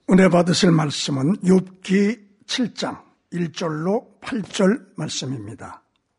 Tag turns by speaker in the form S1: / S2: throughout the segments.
S1: 은혜 받으실 말씀은 욥기 7장 1절로 8절 말씀입니다.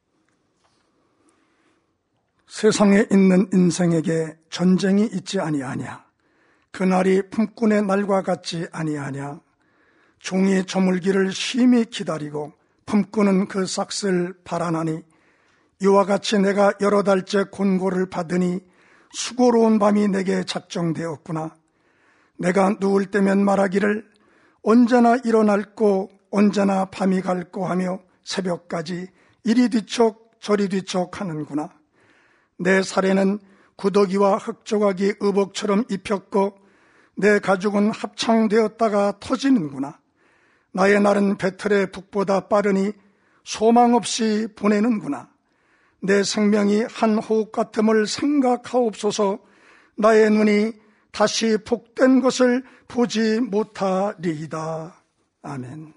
S1: 세상에 있는 인생에게 전쟁이 있지 아니하냐? 그날이 품꾼의 날과 같지 아니하냐? 종이 저물기를 심히 기다리고 품꾼은 그 삭슬 바라나니 이와 같이 내가 여러 달째 곤고를 받으니 수고로운 밤이 내게 작정되었구나. 내가 누울 때면 말하기를 언제나 일어날고 언제나 밤이 갈고 하며 새벽까지 이리 뒤척 저리 뒤척 하는구나. 내 살에는 구더기와 흙조각이 의복처럼 입혔고 내 가죽은 합창되었다가 터지는구나. 나의 날은 배틀의 북보다 빠르니 소망 없이 보내는구나. 내 생명이 한 호흡 같음을 생각하옵소서. 나의 눈이 다시 복된 것을 보지 못하리이다. 아멘.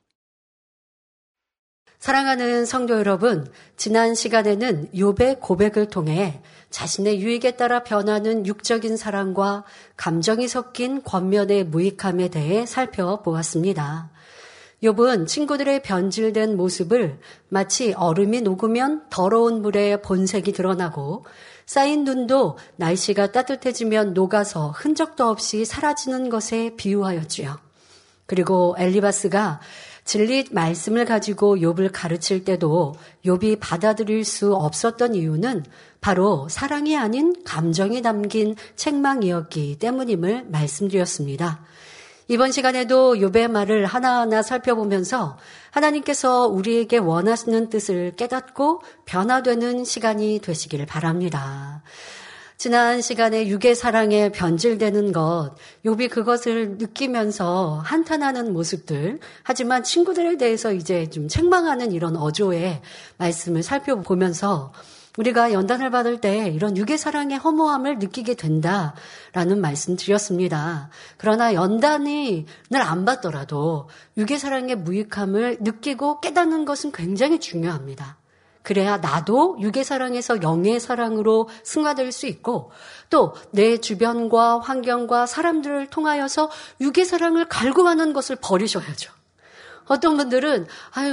S2: 사랑하는 성도 여러분, 지난 시간에는 욥의 고백을 통해 자신의 유익에 따라 변하는 육적인 사랑과 감정이 섞인 권면의 무익함에 대해 살펴보았습니다. 욥은 친구들의 변질된 모습을 마치 얼음이 녹으면 더러운 물에 본색이 드러나고 쌓인 눈도 날씨가 따뜻해지면 녹아서 흔적도 없이 사라지는 것에 비유하였지요. 그리고 엘리바스가 진리 말씀을 가지고 욥을 가르칠 때도 욥이 받아들일 수 없었던 이유는 바로 사랑이 아닌 감정이 담긴 책망이었기 때문임을 말씀드렸습니다. 이번 시간에도 욥의 말을 하나하나 살펴보면서 하나님께서 우리에게 원하시는 뜻을 깨닫고 변화되는 시간이 되시기를 바랍니다. 지난 시간에 육의 사랑에 변질되는 것, 욥이 그것을 느끼면서 한탄하는 모습들, 하지만 친구들에 대해서 이제 좀 책망하는 이런 어조의 말씀을 살펴보면서 우리가 연단을 받을 때 이런 육의 사랑의 허무함을 느끼게 된다라는 말씀 드렸습니다. 그러나 연단이 늘 안 받더라도 육의 사랑의 무익함을 느끼고 깨닫는 것은 굉장히 중요합니다. 그래야 나도 육의 사랑에서 영의 사랑으로 승화될 수 있고 또 내 주변과 환경과 사람들을 통하여서 육의 사랑을 갈구하는 것을 버리셔야죠. 어떤 분들은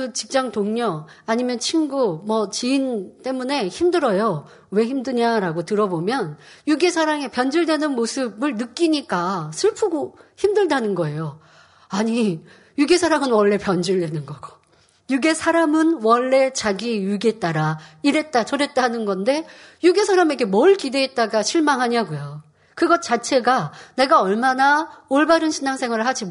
S2: 직장 동료 아니면 친구 지인 때문에 힘들어요. 왜 힘드냐라고 들어보면 육의 사랑에 변질되는 모습을 느끼니까 슬프고 힘들다는 거예요. 아니, 육의 사랑은 원래 변질되는 거고 육의 사람은 원래 자기 육에 따라 이랬다 저랬다 하는 건데 육의 사람에게 뭘 기대했다가 실망하냐고요. 그것 자체가 내가 얼마나 올바른 신앙생활을 하지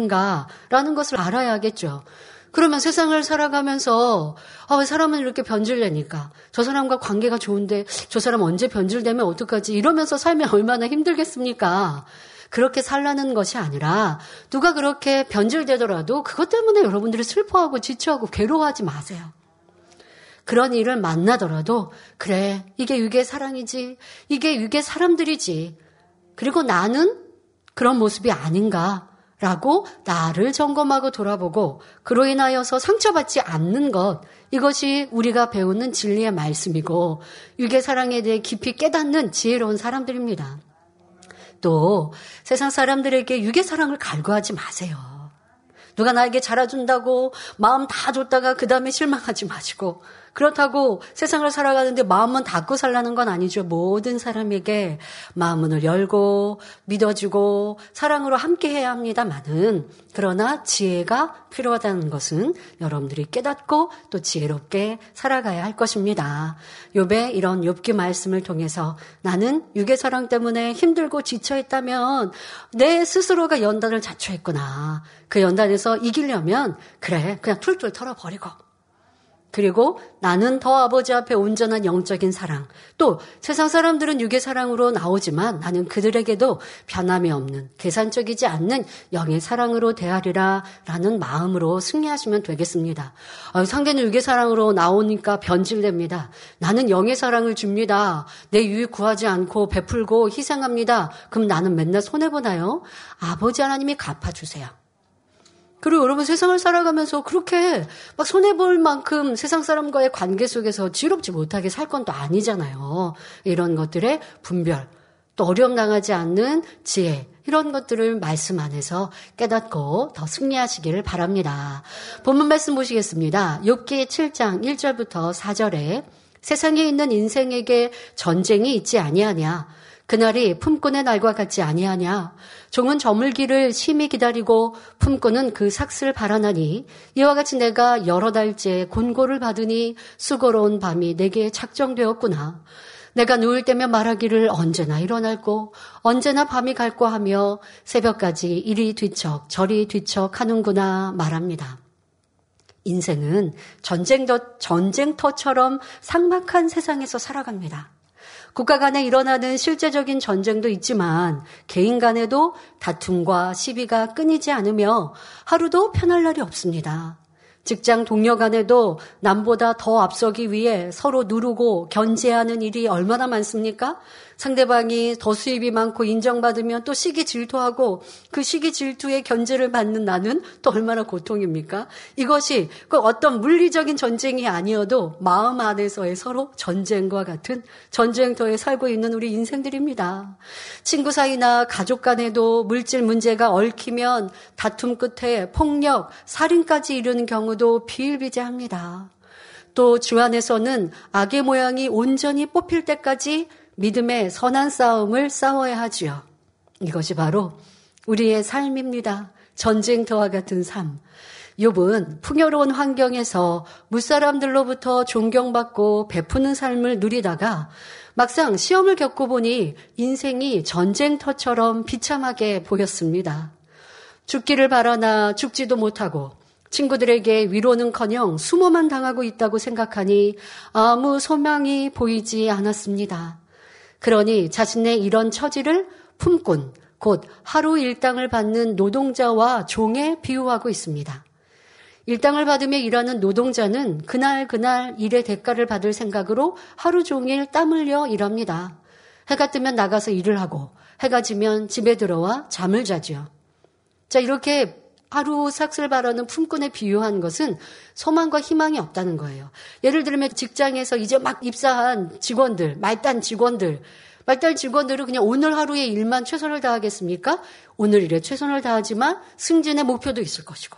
S2: 못했는가라는 것을 알아야겠죠. 그러면 세상을 살아가면서 왜 사람은 이렇게 변질되니까 저 사람과 관계가 좋은데 저 사람 언제 변질되면 어떡하지 이러면서 살면 얼마나 힘들겠습니까? 그렇게 살라는 것이 아니라 누가 그렇게 변질되더라도 그것 때문에 여러분들이 슬퍼하고 지쳐하고 괴로워하지 마세요. 그런 일을 만나더라도 그래 이게 육의 사랑이지 이게 육의 사람들이지 그리고 나는 그런 모습이 아닌가라고 나를 점검하고 돌아보고 그로 인하여서 상처받지 않는 것 이것이 우리가 배우는 진리의 말씀이고 육의 사랑에 대해 깊이 깨닫는 지혜로운 사람들입니다. 또 세상 사람들에게 육의 사랑을 갈구하지 마세요. 누가 나에게 잘해준다고 마음 다 줬다가 그 다음에 실망하지 마시고 그렇다고 세상을 살아가는데 마음은 닫고 살라는 건 아니죠. 모든 사람에게 마음문을 열고 믿어주고 사랑으로 함께해야 합니다만은 그러나 지혜가 필요하다는 것은 여러분들이 깨닫고 또 지혜롭게 살아가야 할 것입니다. 욥의 이런 욥기 말씀을 통해서 나는 육의 사랑 때문에 힘들고 지쳐있다면 내 스스로가 연단을 자초했구나. 그 연단에서 이기려면 그래 그냥 툴툴 털어버리고 그리고 나는 더 아버지 앞에 온전한 영적인 사랑 또 세상 사람들은 육의 사랑으로 나오지만 나는 그들에게도 변함이 없는 계산적이지 않는 영의 사랑으로 대하리라 라는 마음으로 승리하시면 되겠습니다. 상대는 육의 사랑으로 나오니까 변질됩니다. 나는 영의 사랑을 줍니다. 내 유익 구하지 않고 베풀고 희생합니다. 그럼 나는 맨날 손해보나요? 아버지 하나님이 갚아주세요. 그리고 여러분 세상을 살아가면서 그렇게 막 손해볼 만큼 세상 사람과의 관계 속에서 지롭지 못하게 살 건 또 아니잖아요. 이런 것들의 분별, 또 어려움 당하지 않는 지혜, 이런 것들을 말씀 안에서 깨닫고 더 승리하시기를 바랍니다. 본문 말씀 보시겠습니다. 욥기 7장 1절부터 4절에 세상에 있는 인생에게 전쟁이 있지 아니하냐. 그날이 품꾼의 날과 같지 아니하냐. 종은 저물기를 심히 기다리고 품꾼은 그 삭슬 바라나니 이와 같이 내가 여러 달째 곤고를 받으니 수고로운 밤이 내게 작정되었구나. 내가 누울 때면 말하기를 언제나 일어날고 언제나 밤이 갈고 하며 새벽까지 이리 뒤척 저리 뒤척 하는구나 말합니다. 인생은 전쟁터처럼 삭막한 세상에서 살아갑니다. 국가 간에 일어나는 실제적인 전쟁도 있지만 개인 간에도 다툼과 시비가 끊이지 않으며 하루도 편할 날이 없습니다. 직장 동료 간에도 남보다 더 앞서기 위해 서로 누르고 견제하는 일이 얼마나 많습니까? 상대방이 더 수입이 많고 인정받으면 또 시기 질투하고 그 시기 질투에 견제를 받는 나는 또 얼마나 고통입니까? 이것이 꼭 어떤 물리적인 전쟁이 아니어도 마음 안에서의 서로 전쟁과 같은 전쟁터에 살고 있는 우리 인생들입니다. 친구 사이나 가족 간에도 물질 문제가 얽히면 다툼 끝에 폭력, 살인까지 이르는 경우도 비일비재합니다. 또 주 안에서는 악의 모양이 온전히 뽑힐 때까지 믿음의 선한 싸움을 싸워야 하지요. 이것이 바로 우리의 삶입니다. 전쟁터와 같은 삶. 욥은 풍요로운 환경에서 무사람들로부터 존경받고 베푸는 삶을 누리다가 막상 시험을 겪어보니 인생이 전쟁터처럼 비참하게 보였습니다. 죽기를 바라나 죽지도 못하고 친구들에게 위로는커녕 수모만 당하고 있다고 생각하니 아무 소망이 보이지 않았습니다. 그러니 자신의 이런 처지를 품꾼, 곧 하루 일당을 받는 노동자와 종에 비유하고 있습니다. 일당을 받으며 일하는 노동자는 그날 일의 대가를 받을 생각으로 하루 종일 땀 흘려 일합니다. 해가 뜨면 나가서 일을 하고 해가 지면 집에 들어와 잠을 자죠. 자, 이렇게 하루 삭슬 바라는 품꾼에 비유한 것은 소망과 희망이 없다는 거예요. 예를 들면 직장에서 이제 막 입사한 직원들, 말단 직원들은 그냥 오늘 하루의 일만 최선을 다하겠습니까? 오늘 일에 최선을 다하지만 승진의 목표도 있을 것이고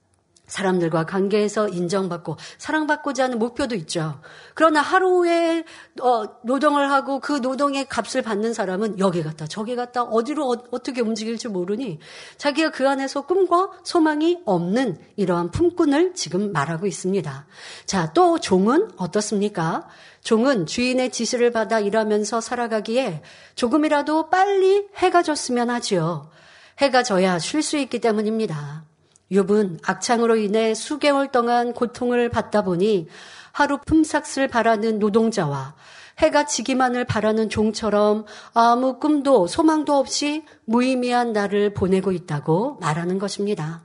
S2: 사람들과 관계에서 인정받고 사랑받고자 하는 목표도 있죠. 그러나 하루에 노동을 하고 그 노동의 값을 받는 사람은 여기 갔다 저기 갔다 어디로 어떻게 움직일지 모르니 자기가 그 안에서 꿈과 소망이 없는 이러한 품꾼을 지금 말하고 있습니다. 자, 또 종은 어떻습니까? 종은 주인의 지시를 받아 일하면서 살아가기에 조금이라도 빨리 해가 졌으면 하지요. 해가 져야 쉴 수 있기 때문입니다. 욥은 악창으로 인해 수개월 동안 고통을 받다 보니 하루 품삯을 바라는 노동자와 해가 지기만을 바라는 종처럼 아무 꿈도 소망도 없이 무의미한 날을 보내고 있다고 말하는 것입니다.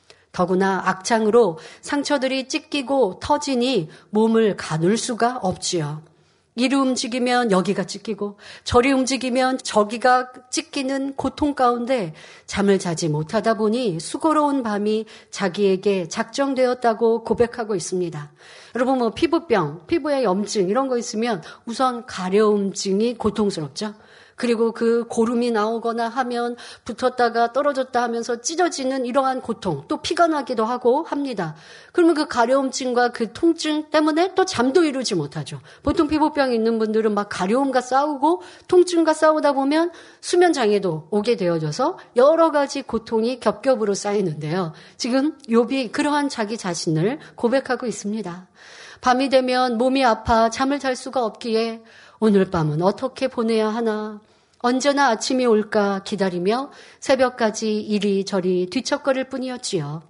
S2: 더구나 악창으로 상처들이 찢기고 터지니 몸을 가눌 수가 없지요. 이리 움직이면 여기가 찢기고 저리 움직이면 저기가 찢기는 고통 가운데 잠을 자지 못하다 보니 수고로운 밤이 자기에게 작정되었다고 고백하고 있습니다. 여러분 피부병, 피부에 염증 이런 거 있으면 우선 가려움증이 고통스럽죠. 그리고 그 고름이 나오거나 하면 붙었다가 떨어졌다 하면서 찢어지는 이러한 고통, 또 피가 나기도 하고 합니다. 그러면 그 가려움증과 그 통증 때문에 또 잠도 이루지 못하죠. 보통 피부병이 있는 분들은 막 가려움과 싸우고 통증과 싸우다 보면 수면 장애도 오게 되어져서 여러 가지 고통이 겹겹으로 쌓이는데요. 지금 욥이 그러한 자기 자신을 고백하고 있습니다. 밤이 되면 몸이 아파 잠을 잘 수가 없기에 오늘 밤은 어떻게 보내야 하나? 언제나 아침이 올까 기다리며 새벽까지 이리저리 뒤척거릴 뿐이었지요.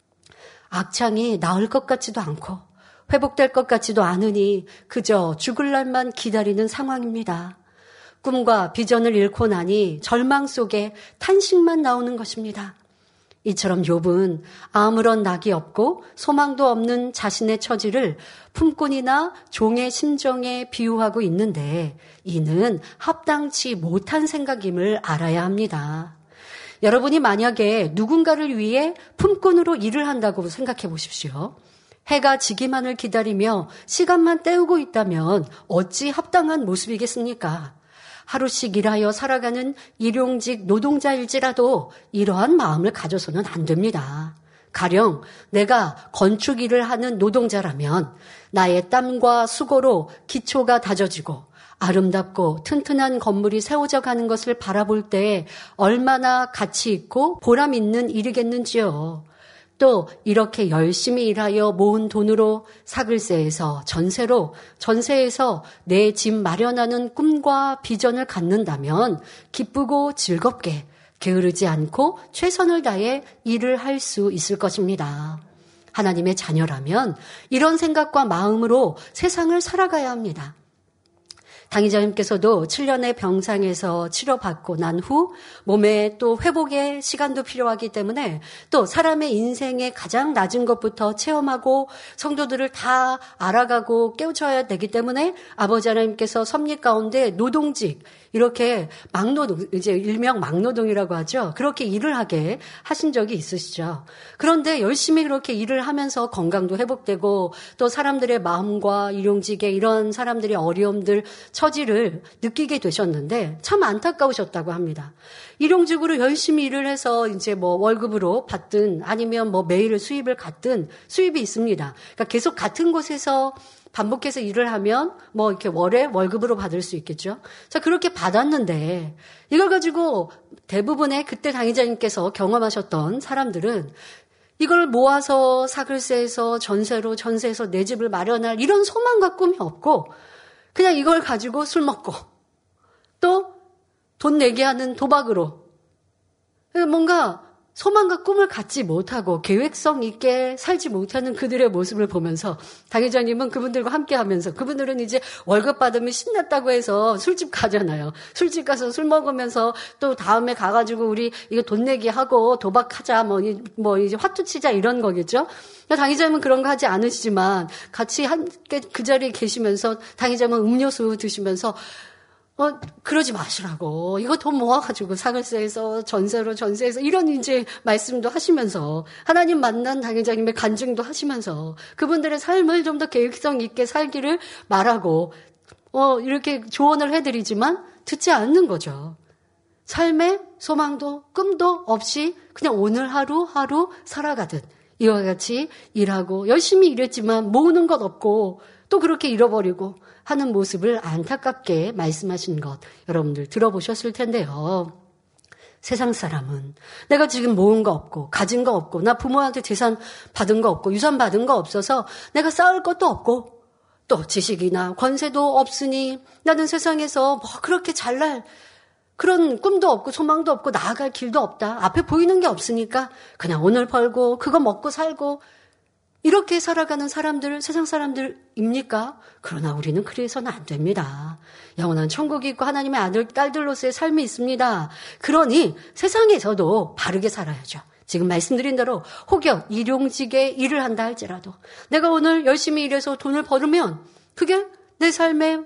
S2: 악창이 나을 것 같지도 않고 회복될 것 같지도 않으니 그저 죽을 날만 기다리는 상황입니다. 꿈과 비전을 잃고 나니 절망 속에 탄식만 나오는 것입니다. 이처럼 욥은 아무런 낙이 없고 소망도 없는 자신의 처지를 품꾼이나 종의 심정에 비유하고 있는데 이는 합당치 못한 생각임을 알아야 합니다. 여러분이 만약에 누군가를 위해 품꾼으로 일을 한다고 생각해 보십시오. 해가 지기만을 기다리며 시간만 때우고 있다면 어찌 합당한 모습이겠습니까? 하루씩 일하여 살아가는 일용직 노동자일지라도 이러한 마음을 가져서는 안 됩니다. 가령 내가 건축 일을 하는 노동자라면 나의 땀과 수고로 기초가 다져지고 아름답고 튼튼한 건물이 세워져 가는 것을 바라볼 때 얼마나 가치 있고 보람 있는 일이겠는지요. 또 이렇게 열심히 일하여 모은 돈으로 사글세에서 전세에서 내 집 마련하는 꿈과 비전을 갖는다면 기쁘고 즐겁게 게으르지 않고 최선을 다해 일을 할 수 있을 것입니다. 하나님의 자녀라면 이런 생각과 마음으로 세상을 살아가야 합니다. 당의자님께서도 7년의 병상에서 치료받고 난 후 몸에 또 회복의 시간도 필요하기 때문에 또 사람의 인생의 가장 낮은 것부터 체험하고 성도들을 다 알아가고 깨우쳐야 되기 때문에 아버지 하나님께서 섭리 가운데 노동직, 이렇게 막노동, 이제 일명 막노동이라고 하죠. 그렇게 일을 하게 하신 적이 있으시죠. 그런데 열심히 그렇게 일을 하면서 건강도 회복되고 또 사람들의 마음과 일용직의 이런 사람들의 어려움들, 처지를 느끼게 되셨는데 참 안타까우셨다고 합니다. 일용직으로 열심히 일을 해서 이제 뭐 월급으로 받든 아니면 뭐 매일 수입을 갖든 수입이 있습니다. 그러니까 계속 같은 곳에서 반복해서 일을 하면 뭐 이렇게 월에 월급으로 받을 수 있겠죠. 자, 그렇게 받았는데 이걸 가지고 대부분의 그때 당의자님께서 경험하셨던 사람들은 이걸 모아서 사글세에서 전세에서 내 집을 마련할 이런 소망과 꿈이 없고 그냥 이걸 가지고 술 먹고 또 돈 내게 하는 도박으로 뭔가 소망과 꿈을 갖지 못하고 계획성 있게 살지 못하는 그들의 모습을 보면서 당회장님은 그분들과 함께 하면서 그분들은 이제 월급 받으면 신났다고 해서 술집 가잖아요. 술집 가서 술 먹으면서 또 다음에 가가지고 우리 이거 돈 내기 하고 도박하자 뭐 이제 화투 치자 이런 거겠죠. 당회장님은 그런 거 하지 않으시지만 같이 함께 그 자리에 계시면서 당회장님은 음료수 드시면서 그러지 마시라고. 이거 돈 모아가지고 사글세에서 전세에서 이런 이제 말씀도 하시면서 하나님 만난 당회장님의 간증도 하시면서 그분들의 삶을 좀 더 계획성 있게 살기를 말하고, 이렇게 조언을 해드리지만 듣지 않는 거죠. 삶에 소망도 꿈도 없이 그냥 오늘 하루 살아가듯 이와 같이 일하고 열심히 일했지만 모으는 것 없고 또 그렇게 잃어버리고 하는 모습을 안타깝게 말씀하신 것 여러분들 들어보셨을 텐데요. 세상 사람은 내가 지금 모은 거 없고 가진 거 없고 나 부모한테 재산 받은 거 없고 유산 받은 거 없어서 내가 쌓을 것도 없고 또 지식이나 권세도 없으니 나는 세상에서 뭐 그렇게 잘날 그런 꿈도 없고 소망도 없고 나아갈 길도 없다. 앞에 보이는 게 없으니까 그냥 오늘 벌고 그거 먹고 살고 이렇게 살아가는 사람들, 세상 사람들입니까? 그러나 우리는 그래서는 안 됩니다. 영원한 천국이 있고 하나님의 아들, 딸들로서의 삶이 있습니다. 그러니 세상에서도 바르게 살아야죠. 지금 말씀드린 대로 혹여 일용직에 일을 한다 할지라도 내가 오늘 열심히 일해서 돈을 벌으면 그게 내 삶의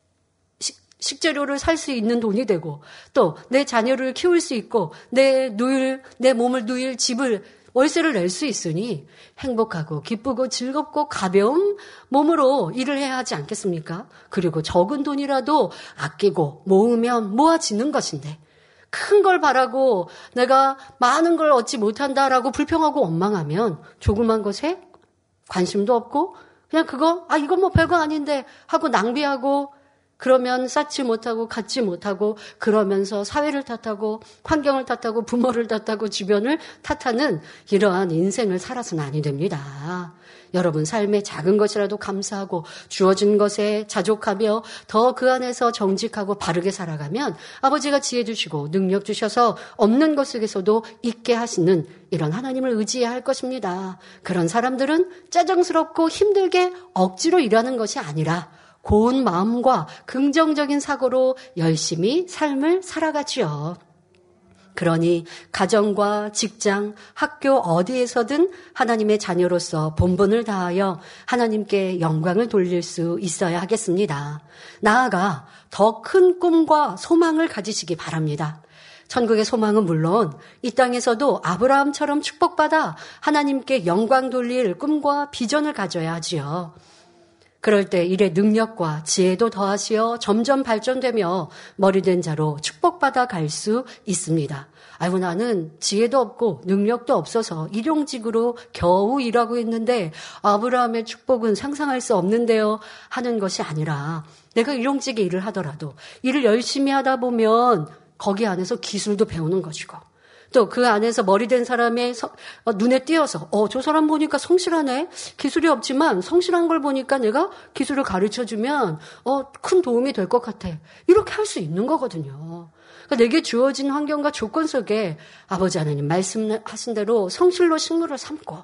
S2: 식재료를 살 수 있는 돈이 되고 또 내 자녀를 키울 수 있고 내 몸을 누일 집을 월세를 낼 수 있으니 행복하고 기쁘고 즐겁고 가벼운 몸으로 일을 해야 하지 않겠습니까? 그리고 적은 돈이라도 아끼고 모으면 모아지는 것인데 큰 걸 바라고 내가 많은 걸 얻지 못한다라고 불평하고 원망하면 조그만 것에 관심도 없고 그냥 이건 뭐 별거 아닌데 하고 낭비하고 그러면 쌓지 못하고 갖지 못하고 그러면서 사회를 탓하고 환경을 탓하고 부모를 탓하고 주변을 탓하는 이러한 인생을 살아서는 아니 됩니다. 여러분 삶에 작은 것이라도 감사하고 주어진 것에 자족하며 더 그 안에서 정직하고 바르게 살아가면 아버지가 지혜 주시고 능력 주셔서 없는 것 속에서도 있게 하시는 이런 하나님을 의지해야 할 것입니다. 그런 사람들은 짜증스럽고 힘들게 억지로 일하는 것이 아니라 고운 마음과 긍정적인 사고로 열심히 삶을 살아가지요. 그러니 가정과 직장, 학교 어디에서든 하나님의 자녀로서 본분을 다하여 하나님께 영광을 돌릴 수 있어야 하겠습니다. 나아가 더 큰 꿈과 소망을 가지시기 바랍니다. 천국의 소망은 물론 이 땅에서도 아브라함처럼 축복받아 하나님께 영광 돌릴 꿈과 비전을 가져야 하지요. 그럴 때 일의 능력과 지혜도 더하시어 점점 발전되며 머리된 자로 축복받아 갈 수 있습니다. 아이고, 나는 지혜도 없고 능력도 없어서 일용직으로 겨우 일하고 있는데 아브라함의 축복은 상상할 수 없는데요 하는 것이 아니라, 내가 일용직에 일을 하더라도 일을 열심히 하다 보면 거기 안에서 기술도 배우는 것이고, 또 그 안에서 머리된 사람의 눈에 띄어서 저 사람 보니까 성실하네. 기술이 없지만 성실한 걸 보니까 내가 기술을 가르쳐주면 큰 도움이 될 것 같아. 이렇게 할 수 있는 거거든요. 그러니까 내게 주어진 환경과 조건 속에 아버지 하나님 말씀하신 대로 성실로 식물을 삼고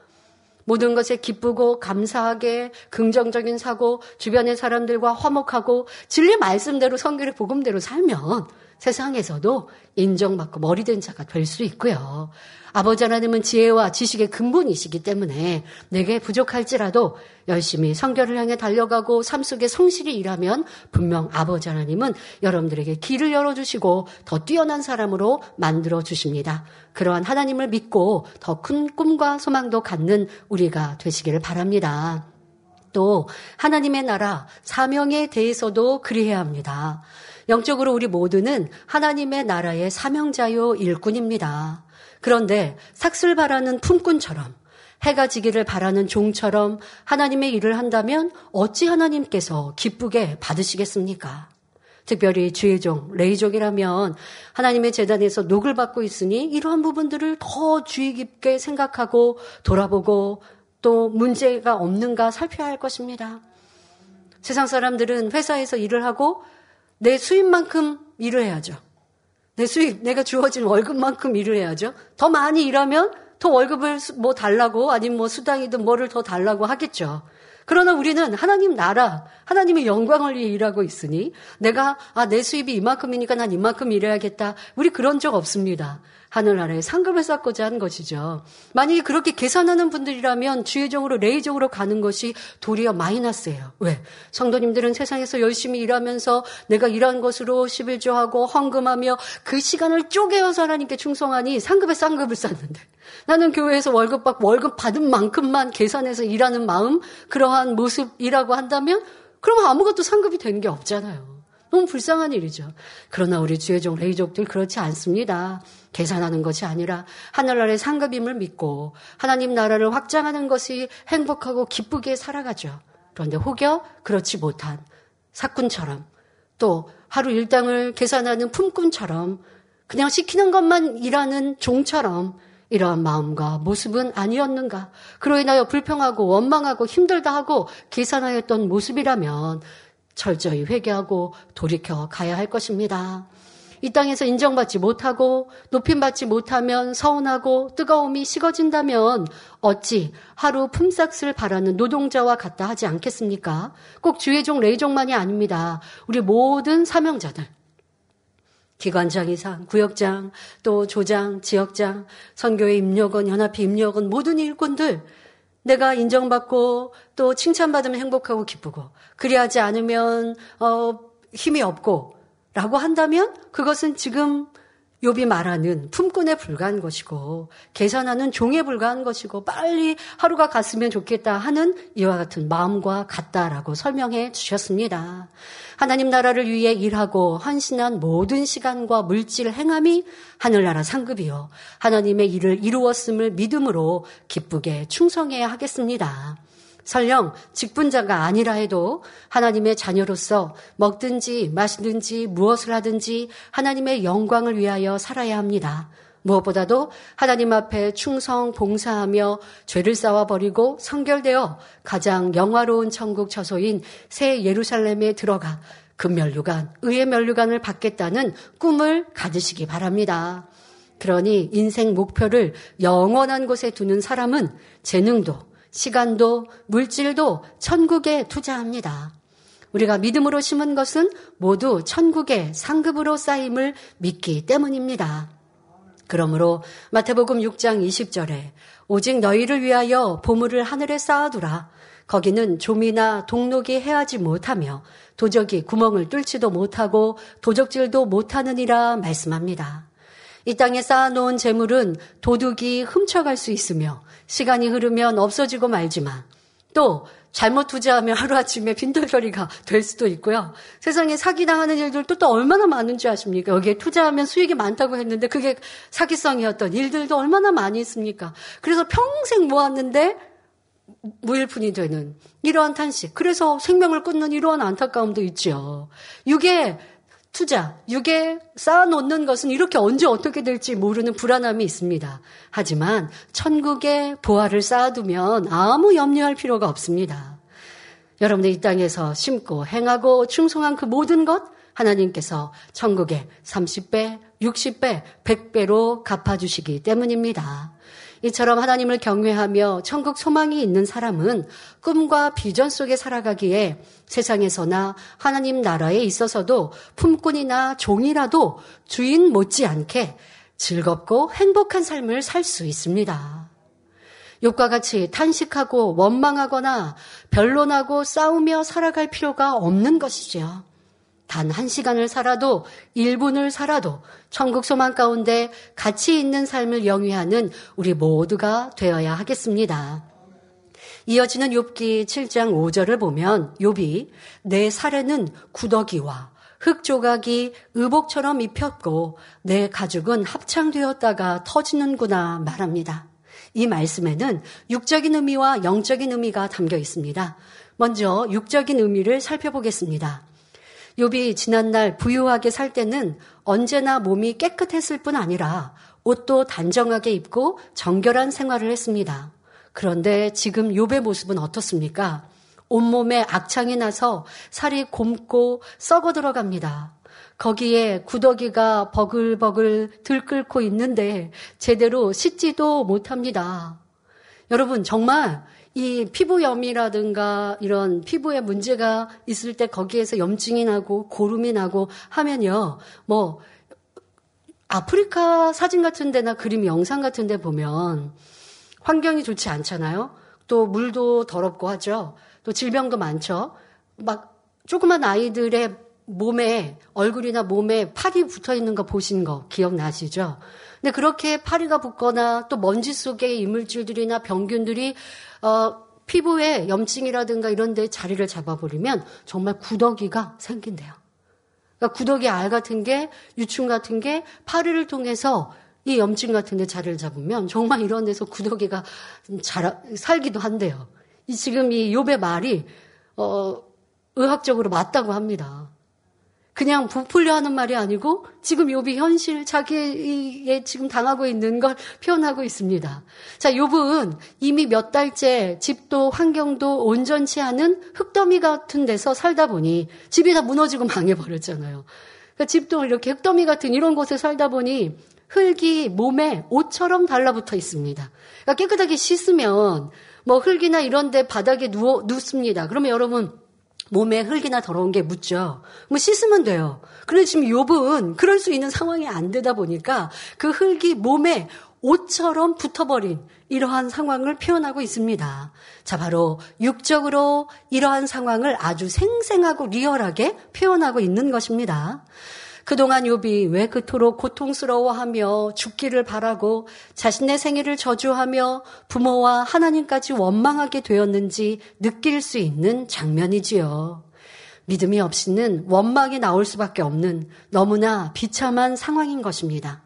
S2: 모든 것에 기쁘고 감사하게 긍정적인 사고, 주변의 사람들과 화목하고 진리 말씀대로 성결의 복음대로 살면 세상에서도 인정받고 머리된 자가 될 수 있고요. 아버지 하나님은 지혜와 지식의 근본이시기 때문에 내게 부족할지라도 열심히 성결을 향해 달려가고 삶 속에 성실히 일하면 분명 아버지 하나님은 여러분들에게 길을 열어주시고 더 뛰어난 사람으로 만들어주십니다. 그러한 하나님을 믿고 더 큰 꿈과 소망도 갖는 우리가 되시기를 바랍니다. 또 하나님의 나라, 사명에 대해서도 그리해야 합니다. 영적으로 우리 모두는 하나님의 나라의 사명자요 일꾼입니다. 그런데 삭슬 바라는 품꾼처럼, 해가 지기를 바라는 종처럼 하나님의 일을 한다면 어찌 하나님께서 기쁘게 받으시겠습니까? 특별히 주의 종, 레이족이라면 하나님의 제단에서 녹을 받고 있으니 이러한 부분들을 더 주의 깊게 생각하고 돌아보고 또 문제가 없는가 살펴야 할 것입니다. 세상 사람들은 회사에서 일을 하고 내 수입만큼 일을 해야죠. 내 수입, 내가 주어진 월급만큼 일을 해야죠. 더 많이 일하면 더 월급을 뭐 달라고, 아니면 뭐 수당이든 뭐를 더 달라고 하겠죠. 그러나 우리는 하나님 나라, 하나님의 영광을 위해 일하고 있으니 내가 내 수입이 이만큼이니까 난 이만큼 일해야겠다. 우리 그런 적 없습니다. 하늘나라에 상급을 쌓고자 하는 것이죠. 만약에 그렇게 계산하는 분들이라면 주의적으로 레이적으로 가는 것이 도리어 마이너스예요. 왜? 성도님들은 세상에서 열심히 일하면서 내가 일한 것으로 11조하고 헌금하며 그 시간을 쪼개어서 하나님께 충성하니 상급에 쌍급을 쌓는데, 나는 교회에서 월급 받고 월급 받은 만큼만 계산해서 일하는 마음, 그러한 모습이라고 한다면 그러면 아무것도 상급이 되는 게 없잖아요. 너무 불쌍한 일이죠. 그러나 우리 주의종 레이족들 그렇지 않습니다. 계산하는 것이 아니라 하늘나라의 상급임을 믿고 하나님 나라를 확장하는 것이 행복하고 기쁘게 살아가죠. 그런데 혹여 그렇지 못한 사꾼처럼, 또 하루 일당을 계산하는 품꾼처럼, 그냥 시키는 것만 일하는 종처럼 이러한 마음과 모습은 아니었는가? 그로 인하여 불평하고 원망하고 힘들다 하고 계산하였던 모습이라면 철저히 회개하고 돌이켜 가야 할 것입니다. 이 땅에서 인정받지 못하고 높임받지 못하면 서운하고 뜨거움이 식어진다면 어찌 하루 품삯을 바라는 노동자와 같다 하지 않겠습니까? 꼭 주의종 레이종만이 아닙니다. 우리 모든 사명자들, 기관장 이상, 구역장, 또 조장, 지역장, 선교회 임력원, 연합회 임력원, 모든 일꾼들, 내가 인정받고 또 칭찬받으면 행복하고 기쁘고, 그리하지 않으면 힘이 없고 라고 한다면 그것은 지금 욥이 말하는 품꾼에 불과한 것이고 계산하는 종에 불과한 것이고 빨리 하루가 갔으면 좋겠다 하는 이와 같은 마음과 같다라고 설명해 주셨습니다. 하나님 나라를 위해 일하고 헌신한 모든 시간과 물질 행함이 하늘나라 상급이요 하나님의 일을 이루었음을 믿음으로 기쁘게 충성해야 하겠습니다. 설령 직분자가 아니라 해도 하나님의 자녀로서 먹든지 마시든지 무엇을 하든지 하나님의 영광을 위하여 살아야 합니다. 무엇보다도 하나님 앞에 충성 봉사하며 죄를 쌓아버리고 성결되어 가장 영화로운 천국 처소인 새 예루살렘에 들어가 금면류관, 의의 면류관을 받겠다는 꿈을 가지시기 바랍니다. 그러니 인생 목표를 영원한 곳에 두는 사람은 재능도 시간도 물질도 천국에 투자합니다. 우리가 믿음으로 심은 것은 모두 천국의 상급으로 쌓임을 믿기 때문입니다. 그러므로 마태복음 6장 20절에 오직 너희를 위하여 보물을 하늘에 쌓아두라. 거기는 좀이나 동록이 해하지 못하며 도적이 구멍을 뚫지도 못하고 도적질도 못하느니라 말씀합니다. 이 땅에 쌓아놓은 재물은 도둑이 훔쳐갈 수 있으며 시간이 흐르면 없어지고 말지만 또 잘못 투자하면 하루아침에 빈털터리가 될 수도 있고요. 세상에 사기당하는 일들도 또 얼마나 많은지 아십니까? 여기에 투자하면 수익이 많다고 했는데 그게 사기성이었던 일들도 얼마나 많이 있습니까? 그래서 평생 모았는데 무일푼이 되는 이러한 탄식, 그래서 생명을 끊는 이러한 안타까움도 있죠. 육에 투자, 육에 쌓아놓는 것은 이렇게 언제 어떻게 될지 모르는 불안함이 있습니다. 하지만 천국에 보화를 쌓아두면 아무 염려할 필요가 없습니다. 여러분의 이 땅에서 심고 행하고 충성한 그 모든 것 하나님께서 천국에 30배, 60배, 100배로 갚아주시기 때문입니다. 이처럼 하나님을 경외하며 천국 소망이 있는 사람은 꿈과 비전 속에 살아가기에 세상에서나 하나님 나라에 있어서도 품꾼이나 종이라도 주인 못지않게 즐겁고 행복한 삶을 살 수 있습니다. 욥과 같이 탄식하고 원망하거나 변론하고 싸우며 살아갈 필요가 없는 것이죠. 단 1시간을 살아도 1분을 살아도 천국 소망 가운데 가치 있는 삶을 영위하는 우리 모두가 되어야 하겠습니다. 이어지는 욥기 7장 5절을 보면 욥이 내 살에는 구더기와 흙조각이 의복처럼 입혔고 내 가죽은 합창되었다가 터지는구나 말합니다. 이 말씀에는 육적인 의미와 영적인 의미가 담겨 있습니다. 먼저 육적인 의미를 살펴보겠습니다. 욥이 지난날 부유하게 살 때는 언제나 몸이 깨끗했을 뿐 아니라 옷도 단정하게 입고 정결한 생활을 했습니다. 그런데 지금 욥의 모습은 어떻습니까? 온몸에 악창이 나서 살이 곪고 썩어 들어갑니다. 거기에 구더기가 버글버글 들끓고 있는데 제대로 씻지도 못합니다. 여러분, 정말 이 피부염이라든가 이런 피부에 문제가 있을 때 거기에서 염증이 나고 고름이 나고 하면요, 뭐 아프리카 사진 같은 데나 그림 영상 같은 데 보면 환경이 좋지 않잖아요. 또 물도 더럽고 하죠. 또 질병도 많죠. 막 조그만 아이들의 몸에, 얼굴이나 몸에 파리 붙어 있는 거 보신 거 기억나시죠? 근데 그렇게 파리가 붙거나 또 먼지 속에 이물질들이나 병균들이 피부에 염증이라든가 이런 데 자리를 잡아버리면 정말 구더기가 생긴대요. 그러니까 구더기 알 같은 게, 유충 같은 게 파리를 통해서 이 염증 같은 데 자리를 잡으면 정말 이런 데서 구더기가 살기도 한대요. 지금 이 욥의 말이 의학적으로 맞다고 합니다. 그냥 부풀려 하는 말이 아니고 지금 욥이 현실, 자기의 지금 당하고 있는 걸 표현하고 있습니다. 자, 욥은 이미 몇 달째 집도 환경도 온전치 않은 흙더미 같은 데서 살다 보니 집이 다 무너지고 망해버렸잖아요. 그러니까 집도 이렇게 흙더미 같은 이런 곳에 살다 보니 흙이 몸에 옷처럼 달라붙어 있습니다. 그러니까 깨끗하게 씻으면 뭐 흙이나 이런 데 바닥에 눕습니다. 그러면 여러분, 몸에 흙이나 더러운 게 묻죠. 뭐 씻으면 돼요. 그런데 지금 욥은 그럴 수 있는 상황이 안 되다 보니까 그 흙이 몸에 옷처럼 붙어버린 이러한 상황을 표현하고 있습니다. 자, 바로 육적으로 이러한 상황을 아주 생생하고 리얼하게 표현하고 있는 것입니다. 그동안 욥이 왜 그토록 고통스러워하며 죽기를 바라고 자신의 생애를 저주하며 부모와 하나님까지 원망하게 되었는지 느낄 수 있는 장면이지요. 믿음이 없이는 원망이 나올 수밖에 없는 너무나 비참한 상황인 것입니다.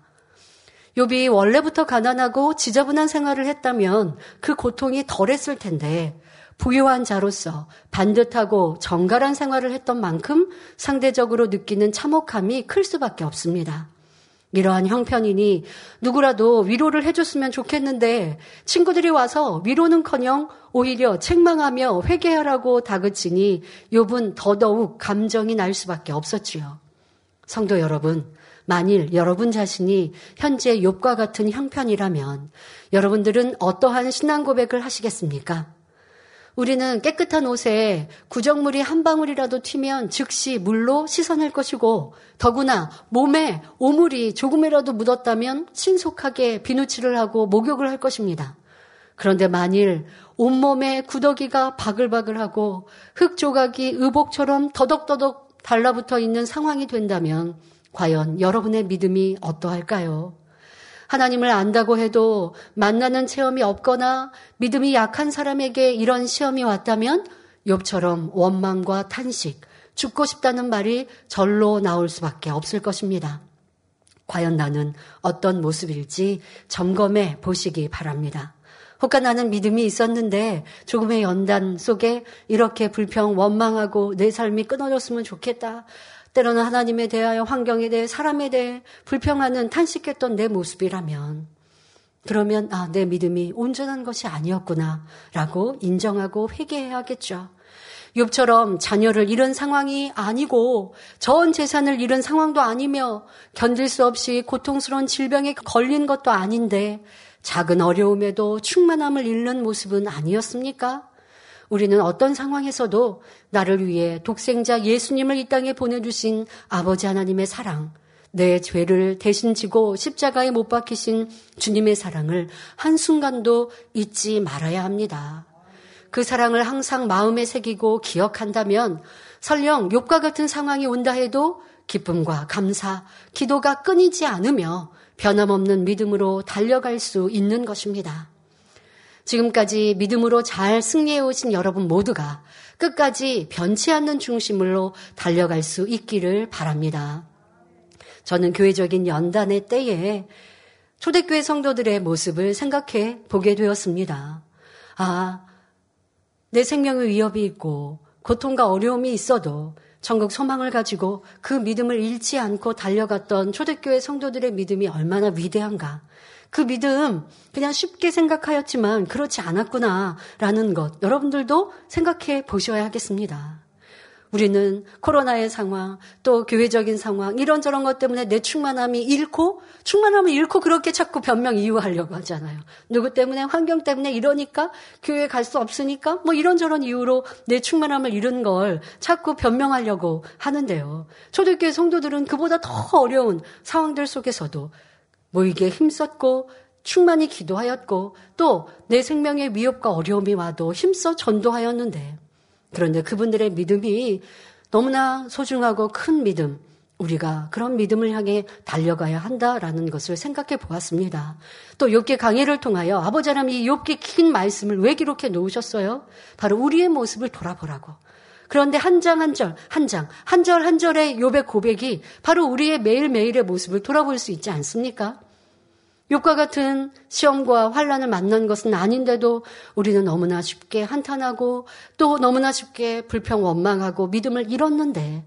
S2: 욥이 원래부터 가난하고 지저분한 생활을 했다면 그 고통이 덜했을 텐데 부유한 자로서 반듯하고 정갈한 생활을 했던 만큼 상대적으로 느끼는 참혹함이 클 수밖에 없습니다. 이러한 형편이니 누구라도 위로를 해줬으면 좋겠는데 친구들이 와서 위로는커녕 오히려 책망하며 회개하라고 다그치니 욥은 더더욱 감정이 날 수밖에 없었지요. 성도 여러분, 만일 여러분 자신이 현재 욥과 같은 형편이라면 여러분들은 어떠한 신앙 고백을 하시겠습니까? 우리는 깨끗한 옷에 구정물이 한 방울이라도 튀면 즉시 물로 씻어낼 것이고 더구나 몸에 오물이 조금이라도 묻었다면 신속하게 비누칠을 하고 목욕을 할 것입니다. 그런데 만일 온몸에 구더기가 바글바글하고 흙 조각이 의복처럼 더덕더덕 달라붙어 있는 상황이 된다면 과연 여러분의 믿음이 어떠할까요? 하나님을 안다고 해도 만나는 체험이 없거나 믿음이 약한 사람에게 이런 시험이 왔다면 욥처럼 원망과 탄식, 죽고 싶다는 말이 절로 나올 수밖에 없을 것입니다. 과연 나는 어떤 모습일지 점검해 보시기 바랍니다. 혹은 나는 믿음이 있었는데 조금의 연단 속에 이렇게 불평, 원망하고 내 삶이 끊어졌으면 좋겠다. 때로는 하나님에 대하여, 환경에 대해, 사람에 대해 불평하는, 탄식했던 내 모습이라면, 그러면 내 믿음이 온전한 것이 아니었구나 라고 인정하고 회개해야겠죠. 욥처럼 자녀를 잃은 상황이 아니고 전 재산을 잃은 상황도 아니며 견딜 수 없이 고통스러운 질병에 걸린 것도 아닌데 작은 어려움에도 충만함을 잃는 모습은 아니었습니까? 우리는 어떤 상황에서도 나를 위해 독생자 예수님을 이 땅에 보내주신 아버지 하나님의 사랑, 내 죄를 대신 지고 십자가에 못 박히신 주님의 사랑을 한순간도 잊지 말아야 합니다. 그 사랑을 항상 마음에 새기고 기억한다면 설령 욥과 같은 상황이 온다 해도 기쁨과 감사, 기도가 끊이지 않으며 변함없는 믿음으로 달려갈 수 있는 것입니다. 지금까지 믿음으로 잘 승리해 오신 여러분 모두가 끝까지 변치 않는 중심으로 달려갈 수 있기를 바랍니다. 저는 교회적인 연단의 때에 초대교회 성도들의 모습을 생각해 보게 되었습니다. 내 생명의 위협이 있고 고통과 어려움이 있어도 천국 소망을 가지고 그 믿음을 잃지 않고 달려갔던 초대교회 성도들의 믿음이 얼마나 위대한가. 그 믿음 그냥 쉽게 생각하였지만 그렇지 않았구나라는 것 여러분들도 생각해 보셔야 하겠습니다. 우리는 코로나의 상황, 또 교회적인 상황, 이런저런 것 때문에 내 충만함을 잃고 그렇게 자꾸 변명 이유하려고 하잖아요. 누구 때문에, 환경 때문에 이러니까, 교회 갈 수 없으니까, 이런저런 이유로 내 충만함을 잃은 걸 자꾸 변명하려고 하는데요. 초대교회 성도들은 그보다 더 어려운 상황들 속에서도 모이기에 힘썼고, 충만히 기도하였고, 또 내 생명의 위협과 어려움이 와도 힘써 전도하였는데, 그런데 그분들의 믿음이 너무나 소중하고 큰 믿음, 우리가 그런 믿음을 향해 달려가야 한다라는 것을 생각해 보았습니다. 또 욥기 강해를 통하여 아버지 하나님이 욥기 긴 말씀을 왜 기록해 놓으셨어요? 바로 우리의 모습을 돌아보라고. 그런데 한 절 한 절의 욥의 고백이 바로 우리의 매일매일의 모습을 돌아볼 수 있지 않습니까? 욥과 같은 시험과 환난을 만난 것은 아닌데도 우리는 너무나 쉽게 한탄하고 또 너무나 쉽게 불평 원망하고 믿음을 잃었는데,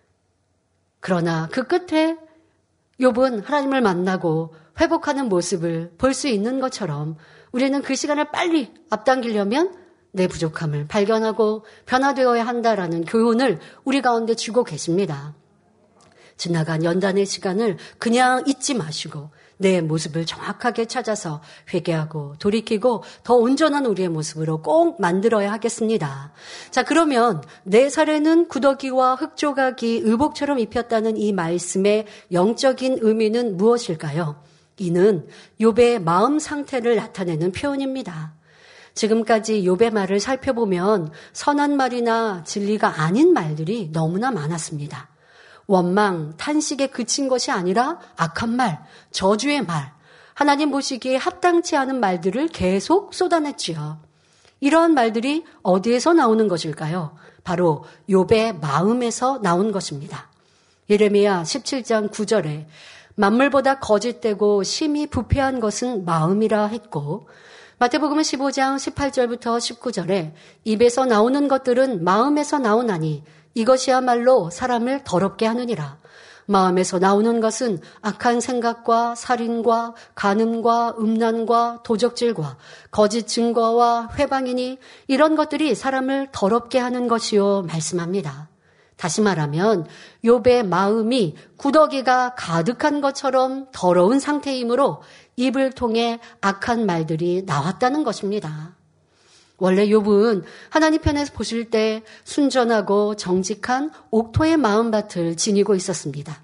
S2: 그러나 그 끝에 욥은 하나님을 만나고 회복하는 모습을 볼 수 있는 것처럼 우리는 그 시간을 빨리 앞당기려면 내 부족함을 발견하고 변화되어야 한다라는 교훈을 우리 가운데 주고 계십니다. 지나간 연단의 시간을 그냥 잊지 마시고 내 모습을 정확하게 찾아서 회개하고 돌이키고 더 온전한 우리의 모습으로 꼭 만들어야 하겠습니다. 자, 그러면 내 살에는 구더기와 흙조각이 의복처럼 입혔다는 이 말씀의 영적인 의미는 무엇일까요? 이는 욥의 마음 상태를 나타내는 표현입니다. 지금까지 욥의 말을 살펴보면 선한 말이나 진리가 아닌 말들이 너무나 많았습니다. 원망, 탄식에 그친 것이 아니라 악한 말, 저주의 말, 하나님 보시기에 합당치 않은 말들을 계속 쏟아냈지요. 이러한 말들이 어디에서 나오는 것일까요? 바로 욥의 마음에서 나온 것입니다. 예레미야 17장 9절에 만물보다 거짓되고 심히 부패한 것은 마음이라 했고, 마태복음 15장 18절부터 19절에 입에서 나오는 것들은 마음에서 나오나니 이것이야말로 사람을 더럽게 하느니라. 마음에서 나오는 것은 악한 생각과 살인과 간음과 음란과 도적질과 거짓 증거와 회방이니 이런 것들이 사람을 더럽게 하는 것이요 말씀합니다. 다시 말하면 욥의 마음이 구더기가 가득한 것처럼 더러운 상태이므로 입을 통해 악한 말들이 나왔다는 것입니다. 원래 욥은 하나님 편에서 보실 때 순전하고 정직한 옥토의 마음밭을 지니고 있었습니다.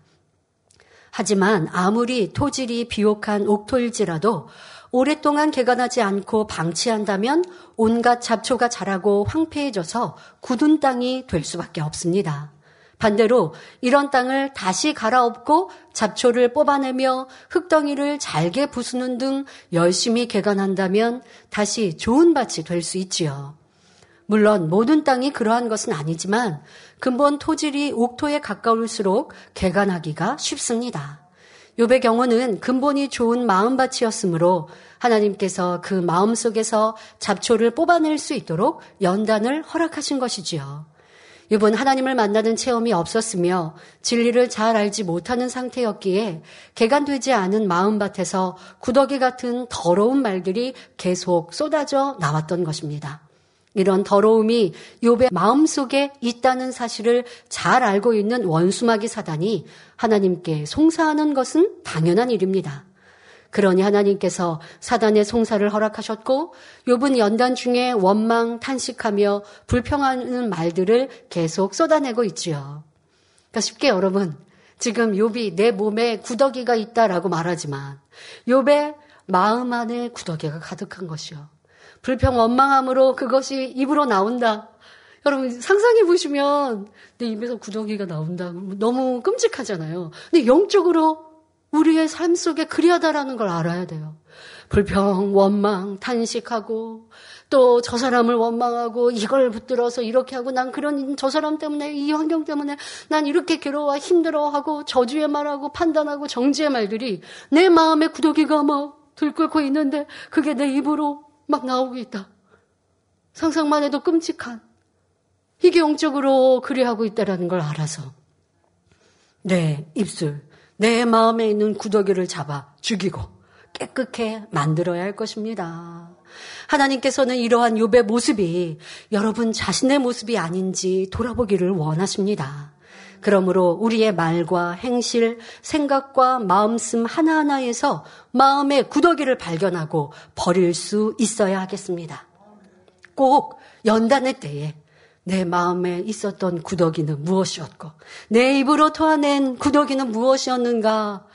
S2: 하지만 아무리 토질이 비옥한 옥토일지라도 오랫동안 개가 나지 않고 방치한다면 온갖 잡초가 자라고 황폐해져서 굳은 땅이 될 수밖에 없습니다. 반대로 이런 땅을 다시 갈아엎고 잡초를 뽑아내며 흙덩이를 잘게 부수는 등 열심히 개간한다면 다시 좋은 밭이 될 수 있지요. 물론 모든 땅이 그러한 것은 아니지만 근본 토질이 옥토에 가까울수록 개간하기가 쉽습니다. 욥의 경우는 근본이 좋은 마음밭이었으므로 하나님께서 그 마음속에서 잡초를 뽑아낼 수 있도록 연단을 허락하신 것이지요. 욥은 하나님을 만나는 체험이 없었으며 진리를 잘 알지 못하는 상태였기에 개간되지 않은 마음밭에서 구더기 같은 더러운 말들이 계속 쏟아져 나왔던 것입니다. 이런 더러움이 욥의 마음속에 있다는 사실을 잘 알고 있는 원수마귀 사단이 하나님께 송사하는 것은 당연한 일입니다. 그러니 하나님께서 사단의 송사를 허락하셨고 욥은 연단 중에 원망, 탄식하며 불평하는 말들을 계속 쏟아내고 있지요. 그러니까 쉽게 여러분, 지금 욥이 내 몸에 구더기가 있다라고 말하지만 욥의 마음 안에 구더기가 가득한 것이요. 불평, 원망함으로 그것이 입으로 나온다. 여러분 상상해 보시면 내 입에서 구더기가 나온다. 너무 끔찍하잖아요. 근데 영적으로 우리의 삶 속에 그리하다라는 걸 알아야 돼요. 불평, 원망, 탄식하고 또 저 사람을 원망하고 이걸 붙들어서 이렇게 하고 난 그런 저 사람 때문에 이 환경 때문에 난 이렇게 괴로워 힘들어하고 저주의 말하고 판단하고 정죄의 말들이 내 마음에 구더기가 막 들끓고 있는데 그게 내 입으로 막 나오고 있다. 상상만 해도 끔찍한 이게 영적으로 그리하고 있다라는 걸 알아서 내 입술 내 마음에 있는 구더기를 잡아 죽이고 깨끗게 만들어야 할 것입니다. 하나님께서는 이러한 욥의 모습이 여러분 자신의 모습이 아닌지 돌아보기를 원하십니다. 그러므로 우리의 말과 행실, 생각과 마음씀 하나하나에서 마음의 구더기를 발견하고 버릴 수 있어야 하겠습니다. 꼭 연단의 때에 내 마음에 있었던 구더기는 무엇이었고 내 입으로 토해낸 구더기는 무엇이었는가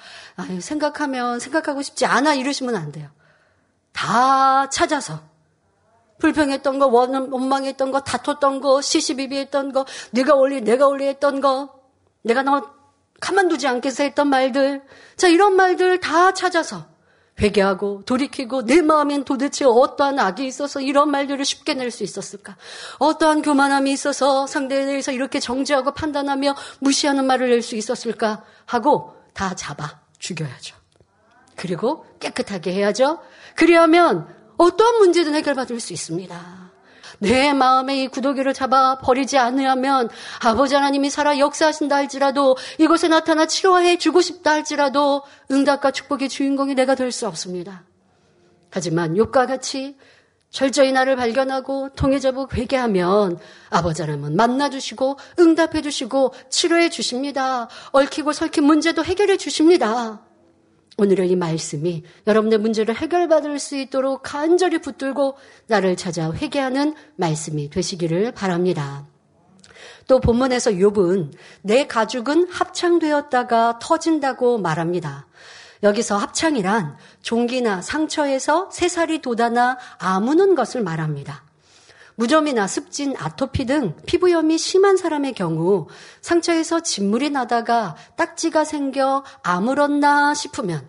S2: 생각하고 싶지 않아 이러시면 안 돼요. 다 찾아서 불평했던 거, 원망했던 거, 다퉜던 거, 시시비비했던 거, 내가 원리 했던 거, 내가 너 가만두지 않겠어 했던 말들, 자 이런 말들 다 찾아서 회개하고 돌이키고 내 마음엔 도대체 어떠한 악이 있어서 이런 말들을 쉽게 낼 수 있었을까? 어떠한 교만함이 있어서 상대에 대해서 이렇게 정죄하고 판단하며 무시하는 말을 낼 수 있었을까? 하고 다 잡아 죽여야죠. 그리고 깨끗하게 해야죠. 그리하면 어떠한 문제든 해결받을 수 있습니다. 내 마음에 이 구더기를 잡아 버리지 않으면 아버지 하나님이 살아 역사하신다 할지라도 이곳에 나타나 치료해 주고 싶다 할지라도 응답과 축복의 주인공이 내가 될 수 없습니다. 하지만 욥과 같이 철저히 나를 발견하고 통해잡고 회개하면 아버지 하나님은 만나주시고 응답해 주시고 치료해 주십니다. 얽히고 설킨 문제도 해결해 주십니다. 오늘의 이 말씀이 여러분의 문제를 해결받을 수 있도록 간절히 붙들고 나를 찾아 회개하는 말씀이 되시기를 바랍니다. 또 본문에서 욥은 내 가죽은 합창되었다가 터진다고 말합니다. 여기서 합창이란 종기나 상처에서 새살이 돋아나 아무는 것을 말합니다. 무좀이나 습진, 아토피 등 피부염이 심한 사람의 경우 상처에서 진물이 나다가 딱지가 생겨 아물었나 싶으면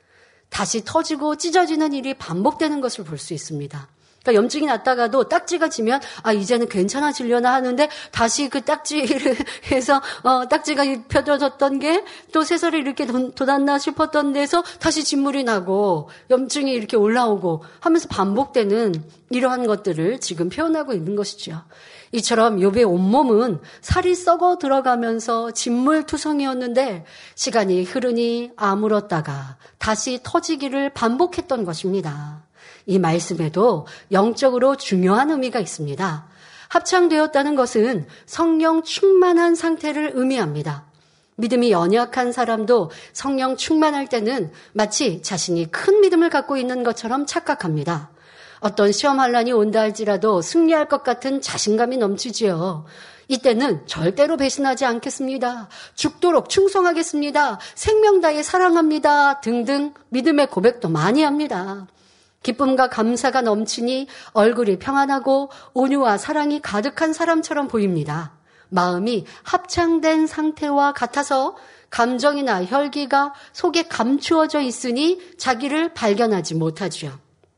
S2: 다시 터지고 찢어지는 일이 반복되는 것을 볼 수 있습니다. 그러니까 염증이 났다가도 딱지가 지면 이제는 괜찮아지려나 하는데 다시 그 딱지를 해서 딱지가 펴져졌던 게 또 새살이 이렇게 돋았나 싶었던 데서 다시 진물이 나고 염증이 이렇게 올라오고 하면서 반복되는 이러한 것들을 지금 표현하고 있는 것이죠. 이처럼 욥의 온몸은 살이 썩어 들어가면서 진물투성이었는데 시간이 흐르니 아물었다가 다시 터지기를 반복했던 것입니다. 이 말씀에도 영적으로 중요한 의미가 있습니다. 합창되었다는 것은 성령 충만한 상태를 의미합니다. 믿음이 연약한 사람도 성령 충만할 때는 마치 자신이 큰 믿음을 갖고 있는 것처럼 착각합니다. 어떤 시험 환란이 온다 할지라도 승리할 것 같은 자신감이 넘치지요. 이때는 절대로 배신하지 않겠습니다. 죽도록 충성하겠습니다. 생명 다해 사랑합니다. 등등 믿음의 고백도 많이 합니다. 기쁨과 감사가 넘치니 얼굴이 평안하고 온유와 사랑이 가득한 사람처럼 보입니다. 마음이 합창된 상태와 같아서 감정이나 혈기가 속에 감추어져 있으니 자기를 발견하지 못하지요.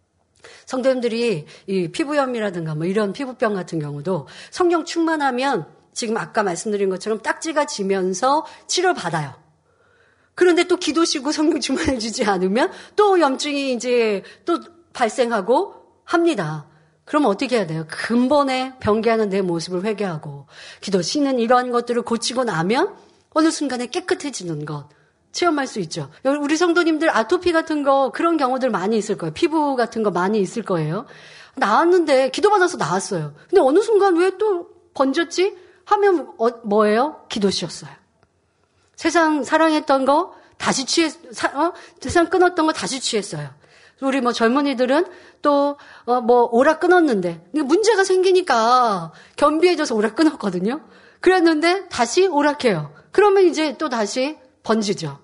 S2: 성도님들이 이 피부염이라든가 뭐 이런 피부병 같은 경우도 성령 충만하면 지금 아까 말씀드린 것처럼 딱지가 지면서 치료받아요. 그런데 또 기도시고 성령 충만해지지 않으면 또 염증이 이제 또 발생하고 합니다. 그럼 어떻게 해야 돼요? 근본에 병기하는 내 모습을 회개하고 기도시는 이러한 것들을 고치고 나면 어느 순간에 깨끗해지는 것 체험할 수 있죠. 우리 성도님들 아토피 같은 거 그런 경우들 많이 있을 거예요. 피부 같은 거 많이 있을 거예요. 나았는데 기도받아서 나았어요. 근데 어느 순간 왜 또 번졌지? 하면 뭐예요? 기도시였어요. 세상 사랑했던 거 다시 세상 끊었던 거 다시 취했어요. 우리 뭐 젊은이들은 또 뭐 오락 끊었는데 문제가 생기니까 겸비해져서 오락 끊었거든요. 그랬는데 다시 오락해요. 그러면 이제 또 다시 번지죠.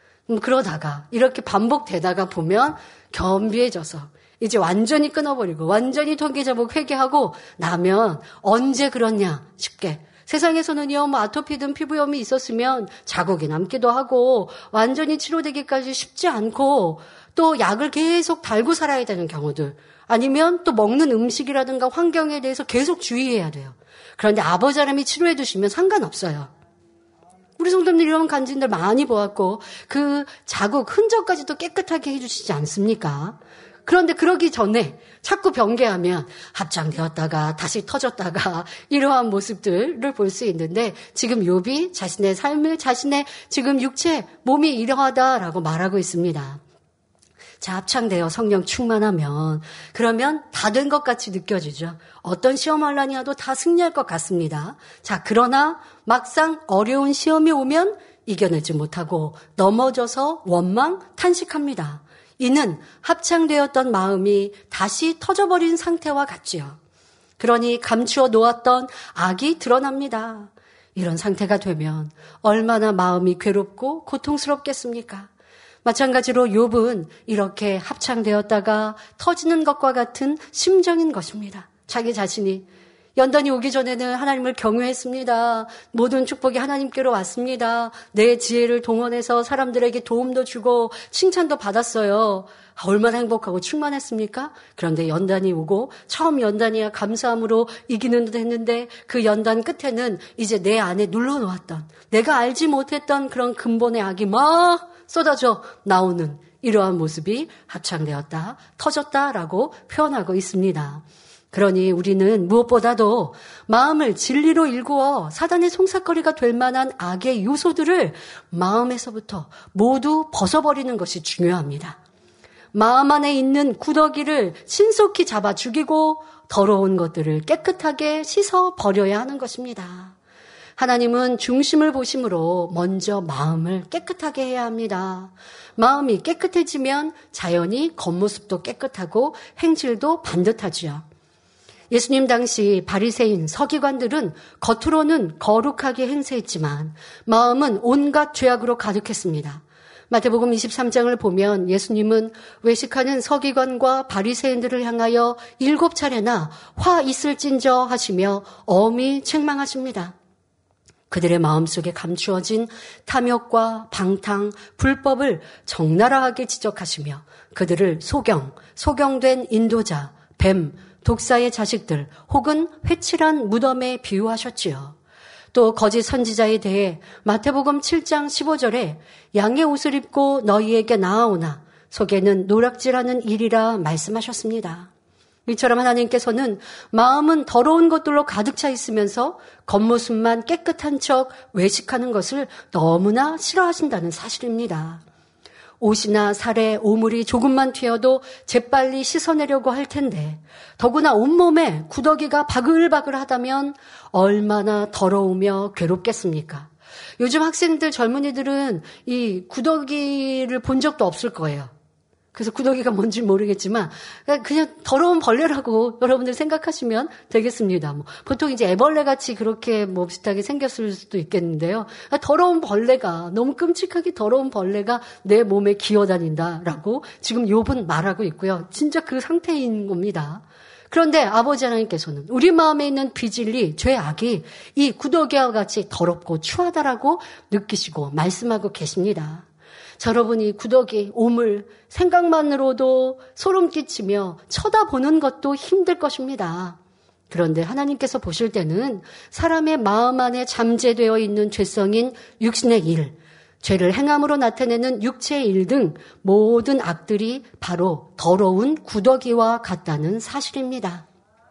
S2: 그러다가 이렇게 반복되다가 보면 겸비해져서 이제 완전히 끊어버리고 완전히 통계자복 회개하고 나면 언제 그렇냐 쉽게 세상에서는요, 뭐 아토피든 피부염이 있었으면 자국이 남기도 하고 완전히 치료되기까지 쉽지 않고 또 약을 계속 달고 살아야 되는 경우들 아니면 또 먹는 음식이라든가 환경에 대해서 계속 주의해야 돼요. 그런데 아버지 하나님이 치료해 주시면 상관없어요. 우리 성도님들 이런 간증들 많이 보았고 그 자국, 흔적까지도 깨끗하게 해주시지 않습니까? 그런데 그러기 전에 자꾸 변개하면 합장되었다가 다시 터졌다가 이러한 모습들을 볼 수 있는데 지금 욥이 자신의 삶을 자신의 지금 육체, 몸이 이러하다라고 말하고 있습니다. 자, 합창되어 성령 충만하면 그러면 다 된 것 같이 느껴지죠. 어떤 시험 환란이 와도 다 승리할 것 같습니다. 자, 그러나 막상 어려운 시험이 오면 이겨내지 못하고 넘어져서 원망, 탄식합니다. 이는 합창되었던 마음이 다시 터져버린 상태와 같지요. 그러니 감추어 놓았던 악이 드러납니다. 이런 상태가 되면 얼마나 마음이 괴롭고 고통스럽겠습니까? 마찬가지로 욥은 이렇게 합창되었다가 터지는 것과 같은 심정인 것입니다. 자기 자신이 연단이 오기 전에는 하나님을 경외했습니다. 모든 축복이 하나님께로 왔습니다. 내 지혜를 동원해서 사람들에게 도움도 주고 칭찬도 받았어요. 얼마나 행복하고 충만했습니까? 그런데 연단이 오고 처음 연단이야 감사함으로 이기는 듯 했는데 그 연단 끝에는 이제 내 안에 눌러놓았던 내가 알지 못했던 그런 근본의 악이 막 쏟아져 나오는 이러한 모습이 합창되었다, 터졌다라고 표현하고 있습니다. 그러니 우리는 무엇보다도 마음을 진리로 일구어 사단의 송사거리가 될 만한 악의 요소들을 마음에서부터 모두 벗어버리는 것이 중요합니다. 마음 안에 있는 구더기를 신속히 잡아 죽이고 더러운 것들을 깨끗하게 씻어 버려야 하는 것입니다. 하나님은 중심을 보심으로 먼저 마음을 깨끗하게 해야 합니다. 마음이 깨끗해지면 자연히 겉모습도 깨끗하고 행실도 반듯하지요. 예수님 당시 바리새인 서기관들은 겉으로는 거룩하게 행세했지만 마음은 온갖 죄악으로 가득했습니다. 마태복음 23장을 보면 예수님은 외식하는 서기관과 바리새인들을 향하여 7차례나 화 있을진저 하시며 엄히 책망하십니다. 그들의 마음속에 감추어진 탐욕과 방탕, 불법을 적나라하게 지적하시며 그들을 소경된 인도자, 뱀, 독사의 자식들 혹은 회칠한 무덤에 비유하셨지요. 또 거짓 선지자에 대해 마태복음 7장 15절에 양의 옷을 입고 너희에게 나아오나 속에는 노략질하는 일이라 말씀하셨습니다. 이처럼 하나님께서는 마음은 더러운 것들로 가득 차 있으면서 겉모습만 깨끗한 척 외식하는 것을 너무나 싫어하신다는 사실입니다. 옷이나 살에 오물이 조금만 튀어도 재빨리 씻어내려고 할 텐데 더구나 온몸에 구더기가 바글바글하다면 얼마나 더러우며 괴롭겠습니까? 요즘 학생들, 젊은이들은 이 구더기를 본 적도 없을 거예요. 그래서 구더기가 뭔지 모르겠지만 그냥 더러운 벌레라고 여러분들 생각하시면 되겠습니다. 보통 이제 애벌레같이 그렇게 비슷하게 생겼을 수도 있겠는데요. 더러운 벌레가, 너무 끔찍하게 더러운 벌레가 내 몸에 기어다닌다라고 지금 욥은 말하고 있고요. 진짜 그 상태인 겁니다. 그런데 아버지 하나님께서는 우리 마음에 있는 비진리, 죄악이 이 구더기와 같이 더럽고 추하다라고 느끼시고 말씀하고 계십니다. 자, 여러분이 구더기, 오물 생각만으로도 소름 끼치며 쳐다보는 것도 힘들 것입니다. 그런데 하나님께서 보실 때는 사람의 마음 안에 잠재되어 있는 죄성인 육신의 일, 죄를 행함으로 나타내는 육체의 일 등 모든 악들이 바로 더러운 구더기와 같다는 사실입니다.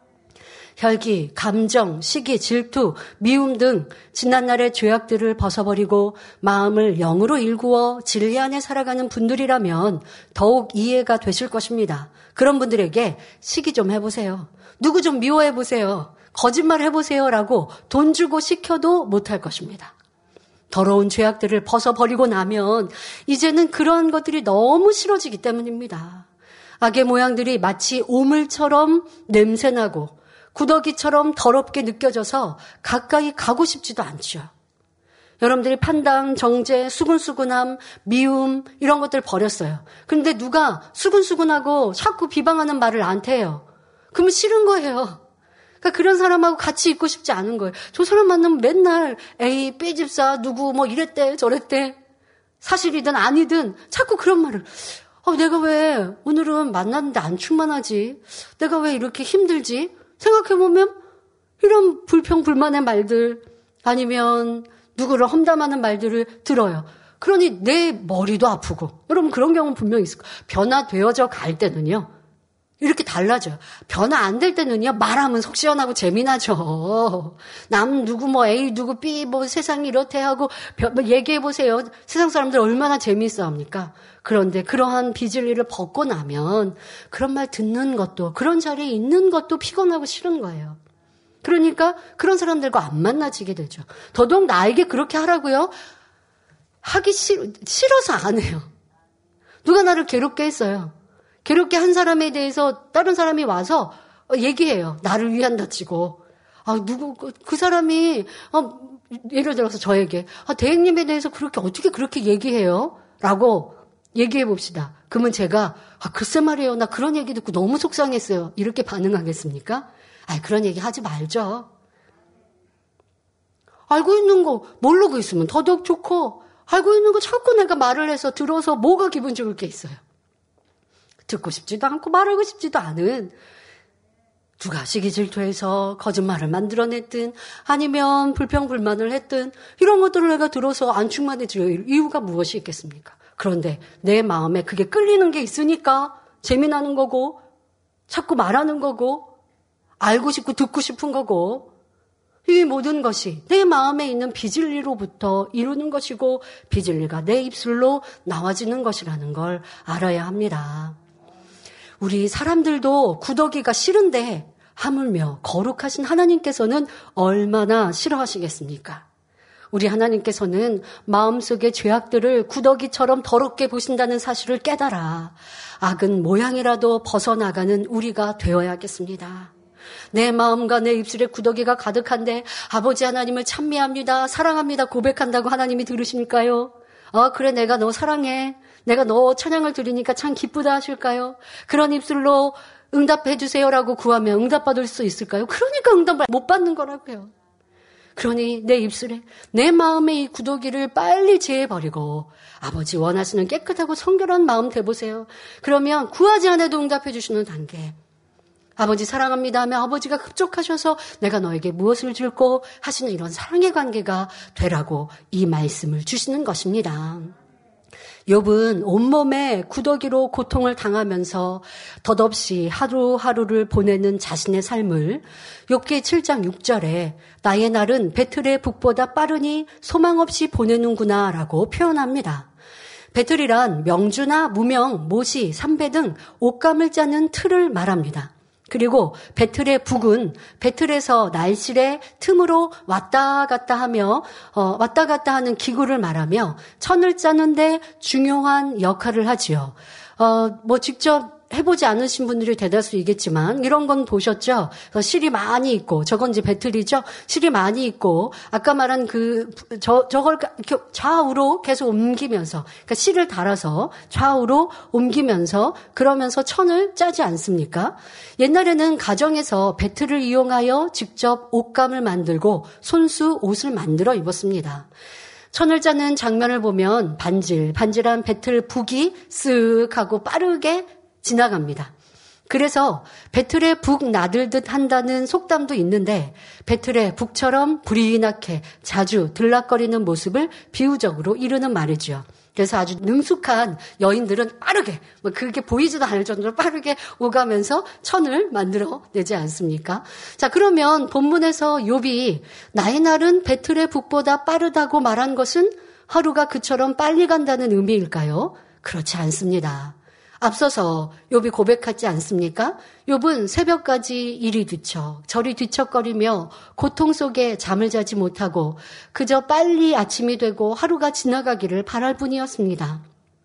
S2: 혈기, 감정, 시기, 질투, 미움 등 지난날의 죄악들을 벗어버리고 마음을 영으로 일구어 진리 안에 살아가는 분들이라면 더욱 이해가 되실 것입니다. 그런 분들에게 시기 좀 해보세요. 누구 좀 미워해보세요. 거짓말 해보세요라고 돈 주고 시켜도 못할 것입니다. 더러운 죄악들을 벗어버리고 나면 이제는 그러한 것들이 너무 싫어지기 때문입니다. 악의 모양들이 마치 오물처럼 냄새나고 구더기처럼 더럽게 느껴져서 가까이 가고 싶지도 않죠. 여러분들이 판단, 정죄, 수근수근함, 미움 이런 것들 버렸어요. 그런데 누가 수근수근하고 자꾸 비방하는 말을 나한테 해요. 그러면 싫은 거예요. 그러니까 그런 사람하고 같이 있고 싶지 않은 거예요. 저 사람 만나면 맨날 에이 B집사 누구 뭐 이랬대 저랬대 사실이든 아니든 자꾸 그런 말을 내가 왜 오늘은 만났는데 안 충만하지? 내가 왜 이렇게 힘들지? 생각해보면 이런 불평불만의 말들 아니면 누구를 험담하는 말들을 들어요. 그러니 내 머리도 아프고 여러분 그런 경우는 분명히 있을 거예요. 변화되어져 갈 때는요. 이렇게 달라져요. 변화 안 될 때는요. 말하면 속 시원하고 재미나죠. 남 누구 뭐 A 누구 B 뭐 세상이 이렇대 하고 얘기해보세요. 세상 사람들 얼마나 재미있어 합니까? 그런데 그러한 비질리를 벗고 나면 그런 말 듣는 것도 그런 자리에 있는 것도 피곤하고 싫은 거예요. 그러니까 그런 사람들과 안 만나지게 되죠. 더더욱 나에게 그렇게 하라고요? 하기 싫어서 안 해요. 누가 나를 괴롭게 했어요. 괴롭게 한 사람에 대해서 다른 사람이 와서 얘기해요. 나를 위한다 치고. 그 사람이, 예를 들어서 저에게, 대행님에 대해서 어떻게 그렇게 얘기해요? 라고 얘기해 봅시다. 그러면 제가, 글쎄 말이에요. 나 그런 얘기 듣고 너무 속상했어요. 이렇게 반응하겠습니까? 그런 얘기 하지 말죠. 알고 있는 거 모르고 있으면 더더욱 좋고, 알고 있는 거 자꾸 내가 말을 해서 들어서 뭐가 기분 좋을 게 있어요. 듣고 싶지도 않고 말하고 싶지도 않은 누가 시기 질투해서 거짓말을 만들어냈든 아니면 불평불만을 했든 이런 것들을 내가 들어서 안 충만해질 이유가 무엇이 있겠습니까? 그런데 내 마음에 그게 끌리는 게 있으니까 재미나는 거고 자꾸 말하는 거고 알고 싶고 듣고 싶은 거고 이 모든 것이 내 마음에 있는 비진리로부터 이루는 것이고 비진리가 내 입술로 나와지는 것이라는 걸 알아야 합니다. 우리 사람들도 구더기가 싫은데 하물며 거룩하신 하나님께서는 얼마나 싫어하시겠습니까? 우리 하나님께서는 마음속의 죄악들을 구더기처럼 더럽게 보신다는 사실을 깨달아 악은 모양이라도 벗어나가는 우리가 되어야겠습니다. 내 마음과 내 입술에 구더기가 가득한데 아버지 하나님을 찬미합니다. 사랑합니다. 고백한다고 하나님이 들으실까요? 그래 내가 너 사랑해. 내가 너 찬양을 드리니까 참 기쁘다 하실까요? 그런 입술로 응답해 주세요라고 구하면 응답받을 수 있을까요? 그러니까 응답을 못 받는 거라고요. 그러니 내 입술에 내 마음의 이 구더기를 빨리 제해버리고 아버지 원하시는 깨끗하고 성결한 마음 돼보세요. 그러면 구하지 않아도 응답해 주시는 단계. 아버지 사랑합니다 하면 아버지가 흡족하셔서 내가 너에게 무엇을 줄고 하시는 이런 사랑의 관계가 되라고 이 말씀을 주시는 것입니다. 욥은 온몸에 구더기로 고통을 당하면서 덧없이 하루하루를 보내는 자신의 삶을 욥기 7장 6절에 나의 날은 배틀의 북보다 빠르니 소망 없이 보내는구나 라고 표현합니다. 배틀이란 명주나 무명, 모시, 삼배 등 옷감을 짜는 틀을 말합니다. 그리고 배틀의 북은 배틀에서 날실의 틈으로 왔다 갔다 하는 기구를 말하며 천을 짜는데 중요한 역할을 하지요. 직접 해보지 않으신 분들이 대다수이겠지만 이런 건 보셨죠? 실이 많이 있고 저건 이제 배틀이죠. 실이 많이 있고 아까 말한 저걸 이렇게 좌우로 계속 옮기면서 그러니까 실을 달아서 좌우로 옮기면서 그러면서 천을 짜지 않습니까? 옛날에는 가정에서 배틀을 이용하여 직접 옷감을 만들고 손수 옷을 만들어 입었습니다. 천을 짜는 장면을 보면 반질한 배틀 북이 쓱 하고 빠르게 지나갑니다. 그래서 배틀에 북 나들듯 한다는 속담도 있는데 배틀에 북처럼 불이 나게 자주 들락거리는 모습을 비유적으로 이르는 말이죠. 그래서 아주 능숙한 여인들은 빠르게 그게 보이지도 않을 정도로 빠르게 오가면서 천을 만들어내지 않습니까? 자, 그러면 본문에서 욥이 나의 날은 배틀의 북보다 빠르다고 말한 것은 하루가 그처럼 빨리 간다는 의미일까요? 그렇지 않습니다. 앞서서 욥이 고백하지 않습니까? 욥은 새벽까지 이리 뒤척 저리 뒤척거리며 고통 속에 잠을 자지 못하고 그저 빨리 아침이 되고 하루가 지나가기를 바랄 뿐이었습니다.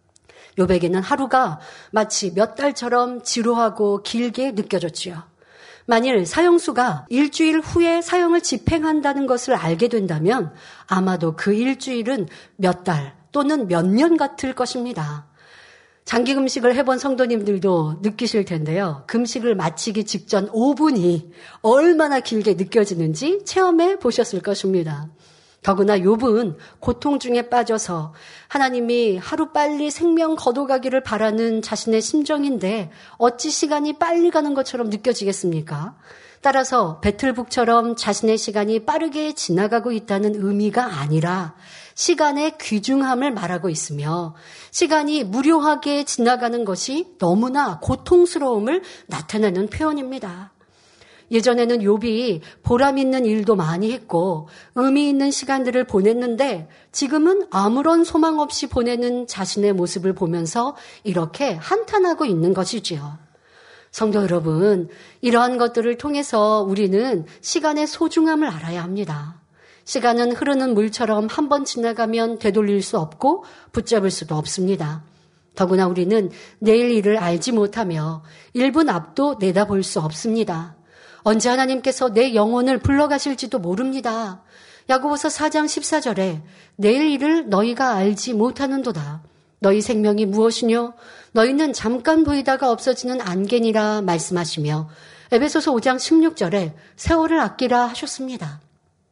S2: 욥에게는 하루가 마치 몇 달처럼 지루하고 길게 느껴졌지요. 만일 사형수가 일주일 후에 사형을 집행한다는 것을 알게 된다면 아마도 그 일주일은 몇 달 또는 몇 년 같을 것입니다. 장기 금식을 해본 성도님들도 느끼실 텐데요. 금식을 마치기 직전 5분이 얼마나 길게 느껴지는지 체험해 보셨을 것입니다. 더구나 욥은 고통 중에 빠져서 하나님이 하루빨리 생명 거둬가기를 바라는 자신의 심정인데 어찌 시간이 빨리 가는 것처럼 느껴지겠습니까? 따라서 배틀북처럼 자신의 시간이 빠르게 지나가고 있다는 의미가 아니라 시간의 귀중함을 말하고 있으며 시간이 무료하게 지나가는 것이 너무나 고통스러움을 나타내는 표현입니다. 예전에는 욥이 보람 있는 일도 많이 했고 의미 있는 시간들을 보냈는데 지금은 아무런 소망 없이 보내는 자신의 모습을 보면서 이렇게 한탄하고 있는 것이지요. 성도 여러분, 이러한 것들을 통해서 우리는 시간의 소중함을 알아야 합니다. 시간은 흐르는 물처럼 한 번 지나가면 되돌릴 수 없고 붙잡을 수도 없습니다. 더구나 우리는 내일 일을 알지 못하며 1분 앞도 내다볼 수 없습니다. 언제 하나님께서 내 영혼을 불러가실지도 모릅니다. 야고보서 4장 14절에 내일 일을 너희가 알지 못하는도다. 너희 생명이 무엇이뇨? 너희는 잠깐 보이다가 없어지는 안개니라 말씀하시며 에베소서 5장 16절에 세월을 아끼라 하셨습니다.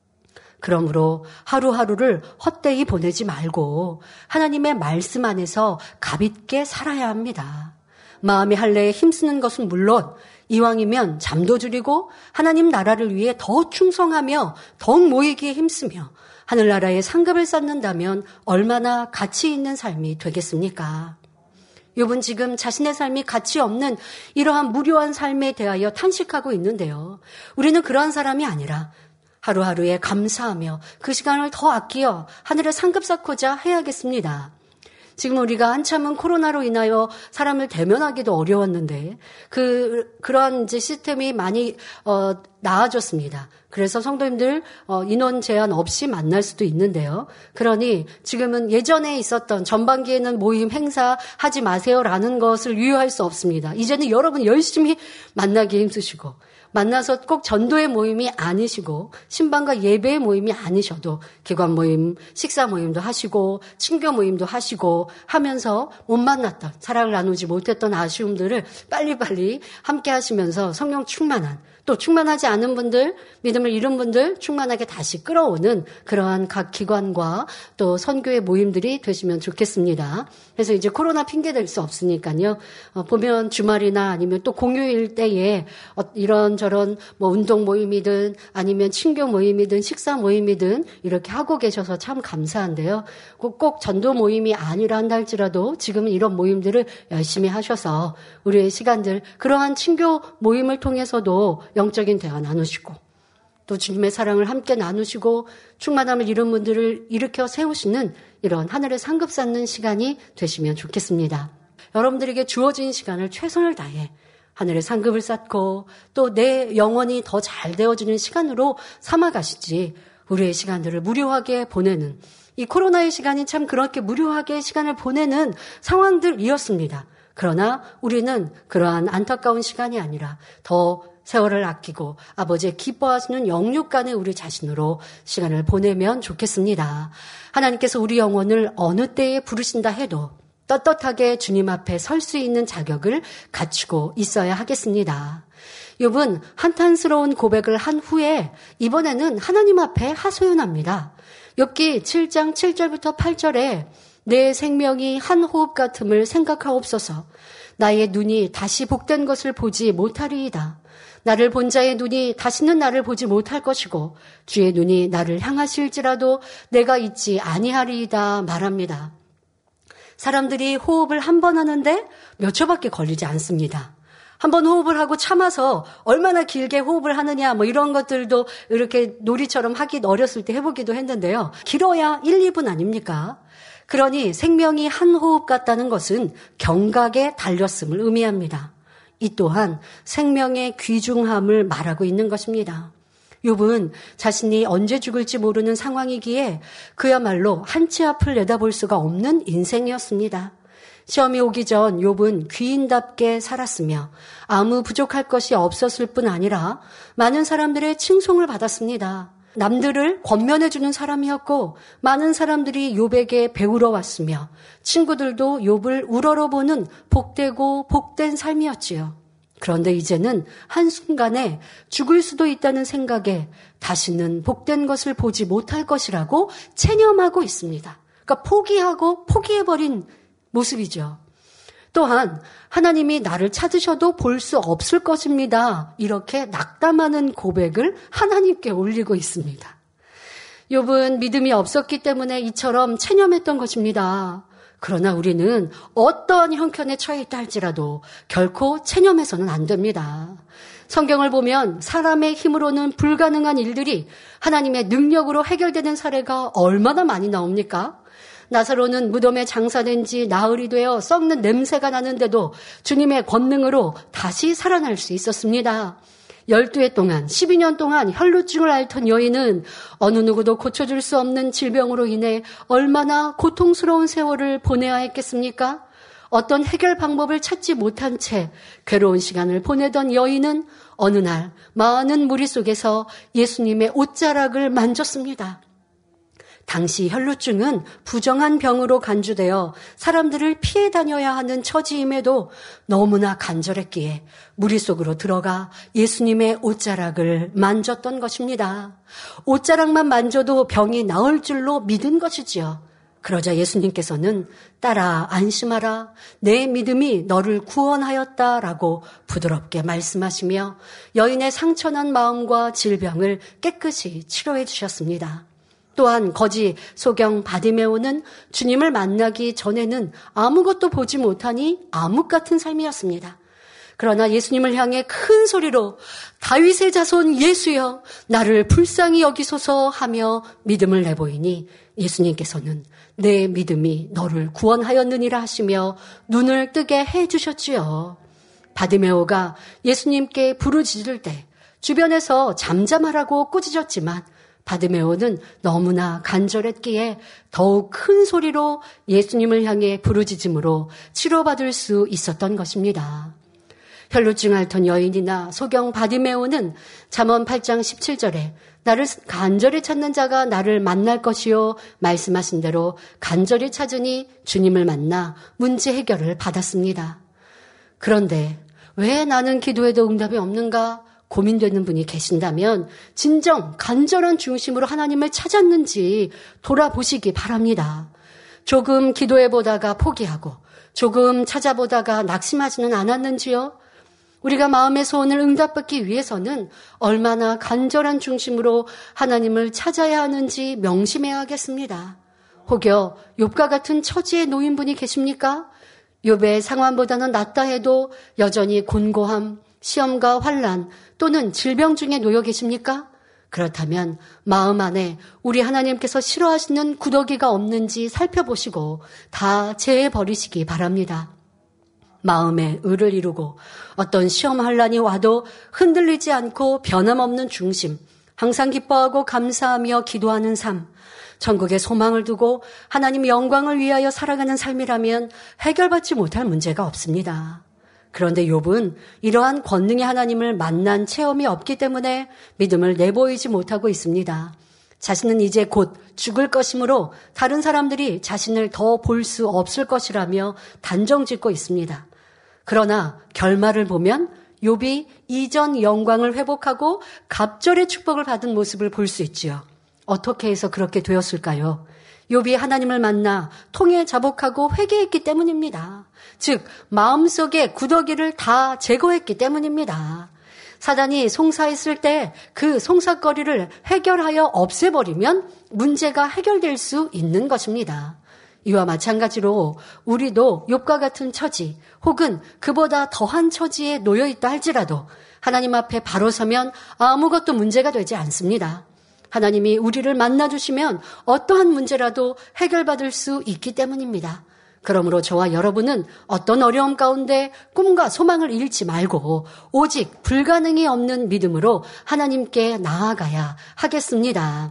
S2: 그러므로 하루하루를 헛되이 보내지 말고 하나님의 말씀 안에서 가볍게 살아야 합니다. 마음의 할례에 힘쓰는 것은 물론 이왕이면 잠도 줄이고 하나님 나라를 위해 더 충성하며 더욱 모이기에 힘쓰며 하늘나라에 상급을 쌓는다면 얼마나 가치 있는 삶이 되겠습니까? 욥은 지금 자신의 삶이 가치 없는 이러한 무료한 삶에 대하여 탄식하고 있는데요. 우리는 그러한 사람이 아니라 하루하루에 감사하며 그 시간을 더 아끼어 하늘에 상급 쌓고자 해야겠습니다. 지금 우리가 한참은 코로나로 인하여 사람을 대면하기도 어려웠는데 그러한 이제 시스템이 많이 나아졌습니다. 그래서 성도님들 인원 제한 없이 만날 수도 있는데요. 그러니 지금은 예전에 있었던 전반기에는 모임 행사 하지 마세요라는 것을 유효할 수 없습니다. 이제는 여러분 열심히 만나기 힘쓰시고 만나서 꼭 전도의 모임이 아니시고 신방과 예배의 모임이 아니셔도 기관 모임, 식사 모임도 하시고 친교 모임도 하시고 하면서 못 만났던 사랑을 나누지 못했던 아쉬움들을 빨리빨리 함께 하시면서 성령 충만한 또 충만하지 않은 분들, 믿음을 잃은 분들 충만하게 다시 끌어오는 그러한 각 기관과 또 선교의 모임들이 되시면 좋겠습니다. 그래서 이제 코로나 핑계 댈 수 없으니까요. 보면 주말이나 아니면 또 공휴일 때에 이런저런 뭐 운동 모임이든 아니면 친교 모임이든 식사 모임이든 이렇게 하고 계셔서 참 감사한데요. 꼭 전도 모임이 아니라 한다 할지라도 지금은 이런 모임들을 열심히 하셔서 우리의 시간들 그러한 친교 모임을 통해서도 영적인 대화 나누시고 또 주님의 사랑을 함께 나누시고 충만함을 잃은 분들을 일으켜 세우시는 이런 하늘의 상급 쌓는 시간이 되시면 좋겠습니다. 여러분들에게 주어진 시간을 최선을 다해 하늘의 상급을 쌓고 또 내 영혼이 더 잘 되어지는 시간으로 삼아가시지 우리의 시간들을 무료하게 보내는 이 코로나의 시간이 참 그렇게 무료하게 시간을 보내는 상황들이었습니다. 그러나 우리는 그러한 안타까운 시간이 아니라 더 세월을 아끼고 아버지의 기뻐하시는 영육간에 우리 자신으로 시간을 보내면 좋겠습니다. 하나님께서 우리 영혼을 어느 때에 부르신다 해도 떳떳하게 주님 앞에 설 수 있는 자격을 갖추고 있어야 하겠습니다. 욥은 한탄스러운 고백을 한 후에 이번에는 하나님 앞에 하소연합니다. 욥기 7장 7절부터 8절에 내 생명이 한 호흡 같음을 생각하옵소서. 나의 눈이 다시 복된 것을 보지 못하리이다. 나를 본 자의 눈이 다시는 나를 보지 못할 것이고 주의 눈이 나를 향하실지라도 내가 잊지 아니하리이다 말합니다. 사람들이 호흡을 한 번 하는데 몇 초밖에 걸리지 않습니다. 한 번 호흡을 하고 참아서 얼마나 길게 호흡을 하느냐 뭐 이런 것들도 이렇게 놀이처럼 하기 어렸을 때 해보기도 했는데요. 길어야 1, 2분 아닙니까? 그러니 생명이 한 호흡 같다는 것은 경각에 달렸음을 의미합니다. 이 또한 생명의 귀중함을 말하고 있는 것입니다. 욥은 자신이 언제 죽을지 모르는 상황이기에 그야말로 한치 앞을 내다볼 수가 없는 인생이었습니다. 시험이 오기 전 욥은 귀인답게 살았으며 아무 부족할 것이 없었을 뿐 아니라 많은 사람들의 칭송을 받았습니다. 남들을 권면해주는 사람이었고 많은 사람들이 욥에게 배우러 왔으며 친구들도 욥을 우러러보는 복되고 복된 삶이었지요. 그런데 이제는 한순간에 죽을 수도 있다는 생각에 다시는 복된 것을 보지 못할 것이라고 체념하고 있습니다. 그러니까 포기하고 포기해버린 모습이죠. 또한 하나님이 나를 찾으셔도 볼 수 없을 것입니다. 이렇게 낙담하는 고백을 하나님께 올리고 있습니다. 욥은 믿음이 없었기 때문에 이처럼 체념했던 것입니다. 그러나 우리는 어떠한 형편에 처해 있다 할지라도 결코 체념해서는 안 됩니다. 성경을 보면 사람의 힘으로는 불가능한 일들이 하나님의 능력으로 해결되는 사례가 얼마나 많이 나옵니까? 나사로는 무덤에 장사된 지 나흘이 되어 썩는 냄새가 나는데도 주님의 권능으로 다시 살아날 수 있었습니다. 12해 동안 12년 동안 혈루증을 앓던 여인은 어느 누구도 고쳐줄 수 없는 질병으로 인해 얼마나 고통스러운 세월을 보내야 했겠습니까? 어떤 해결 방법을 찾지 못한 채 괴로운 시간을 보내던 여인은 어느 날 많은 무리 속에서 예수님의 옷자락을 만졌습니다. 당시 혈루증은 부정한 병으로 간주되어 사람들을 피해 다녀야 하는 처지임에도 너무나 간절했기에 무리 속으로 들어가 예수님의 옷자락을 만졌던 것입니다. 옷자락만 만져도 병이 나을 줄로 믿은 것이지요. 그러자 예수님께서는 딸아 안심하라 내 믿음이 너를 구원하였다라고 부드럽게 말씀하시며 여인의 상처난 마음과 질병을 깨끗이 치료해 주셨습니다. 또한 거지 소경 바디메오는 주님을 만나기 전에는 아무것도 보지 못하니 암흑 같은 삶이었습니다. 그러나 예수님을 향해 큰 소리로 다윗의 자손 예수여 나를 불쌍히 여기소서 하며 믿음을 내보이니 예수님께서는 내 믿음이 너를 구원하였느니라 하시며 눈을 뜨게 해주셨지요. 바디메오가 예수님께 부르짖을 때 주변에서 잠잠하라고 꾸짖었지만 바디메오는 너무나 간절했기에 더욱 큰 소리로 예수님을 향해 부르짖음으로 치료받을 수 있었던 것입니다. 혈루증 앓던 여인이나 소경 바디메오는 잠언 8장 17절에 나를 간절히 찾는 자가 나를 만날 것이요 말씀하신 대로 간절히 찾으니 주님을 만나 문제 해결을 받았습니다. 그런데 왜 나는 기도해도 응답이 없는가? 고민되는 분이 계신다면 진정 간절한 중심으로 하나님을 찾았는지 돌아보시기 바랍니다. 조금 기도해보다가 포기하고 조금 찾아보다가 낙심하지는 않았는지요? 우리가 마음의 소원을 응답받기 위해서는 얼마나 간절한 중심으로 하나님을 찾아야 하는지 명심해야겠습니다. 혹여 욥과 같은 처지에 놓인 분이 계십니까? 욥의 상황보다는 낫다 해도 여전히 곤고함, 시험과 환난 또는 질병 중에 놓여 계십니까? 그렇다면 마음 안에 우리 하나님께서 싫어하시는 구더기가 없는지 살펴보시고 다 제해버리시기 바랍니다. 마음에 의를 이루고 어떤 시험 환난이 와도 흔들리지 않고 변함없는 중심, 항상 기뻐하고 감사하며 기도하는 삶, 천국에 소망을 두고 하나님 영광을 위하여 살아가는 삶이라면 해결받지 못할 문제가 없습니다. 그런데 욥은 이러한 권능의 하나님을 만난 체험이 없기 때문에 믿음을 내보이지 못하고 있습니다. 자신은 이제 곧 죽을 것이므로 다른 사람들이 자신을 더 볼 수 없을 것이라며 단정짓고 있습니다. 그러나 결말을 보면 욥이 이전 영광을 회복하고 갑절의 축복을 받은 모습을 볼 수 있지요. 어떻게 해서 그렇게 되었을까요? 욥이 하나님을 만나 통에 자복하고 회개했기 때문입니다. 즉 마음속에 구더기를 다 제거했기 때문입니다. 사단이 송사했을 때 그 송사거리를 해결하여 없애버리면 문제가 해결될 수 있는 것입니다. 이와 마찬가지로 우리도 욥과 같은 처지 혹은 그보다 더한 처지에 놓여있다 할지라도 하나님 앞에 바로 서면 아무것도 문제가 되지 않습니다. 하나님이 우리를 만나주시면 어떠한 문제라도 해결받을 수 있기 때문입니다. 그러므로 저와 여러분은 어떤 어려움 가운데 꿈과 소망을 잃지 말고 오직 불가능이 없는 믿음으로 하나님께 나아가야 하겠습니다.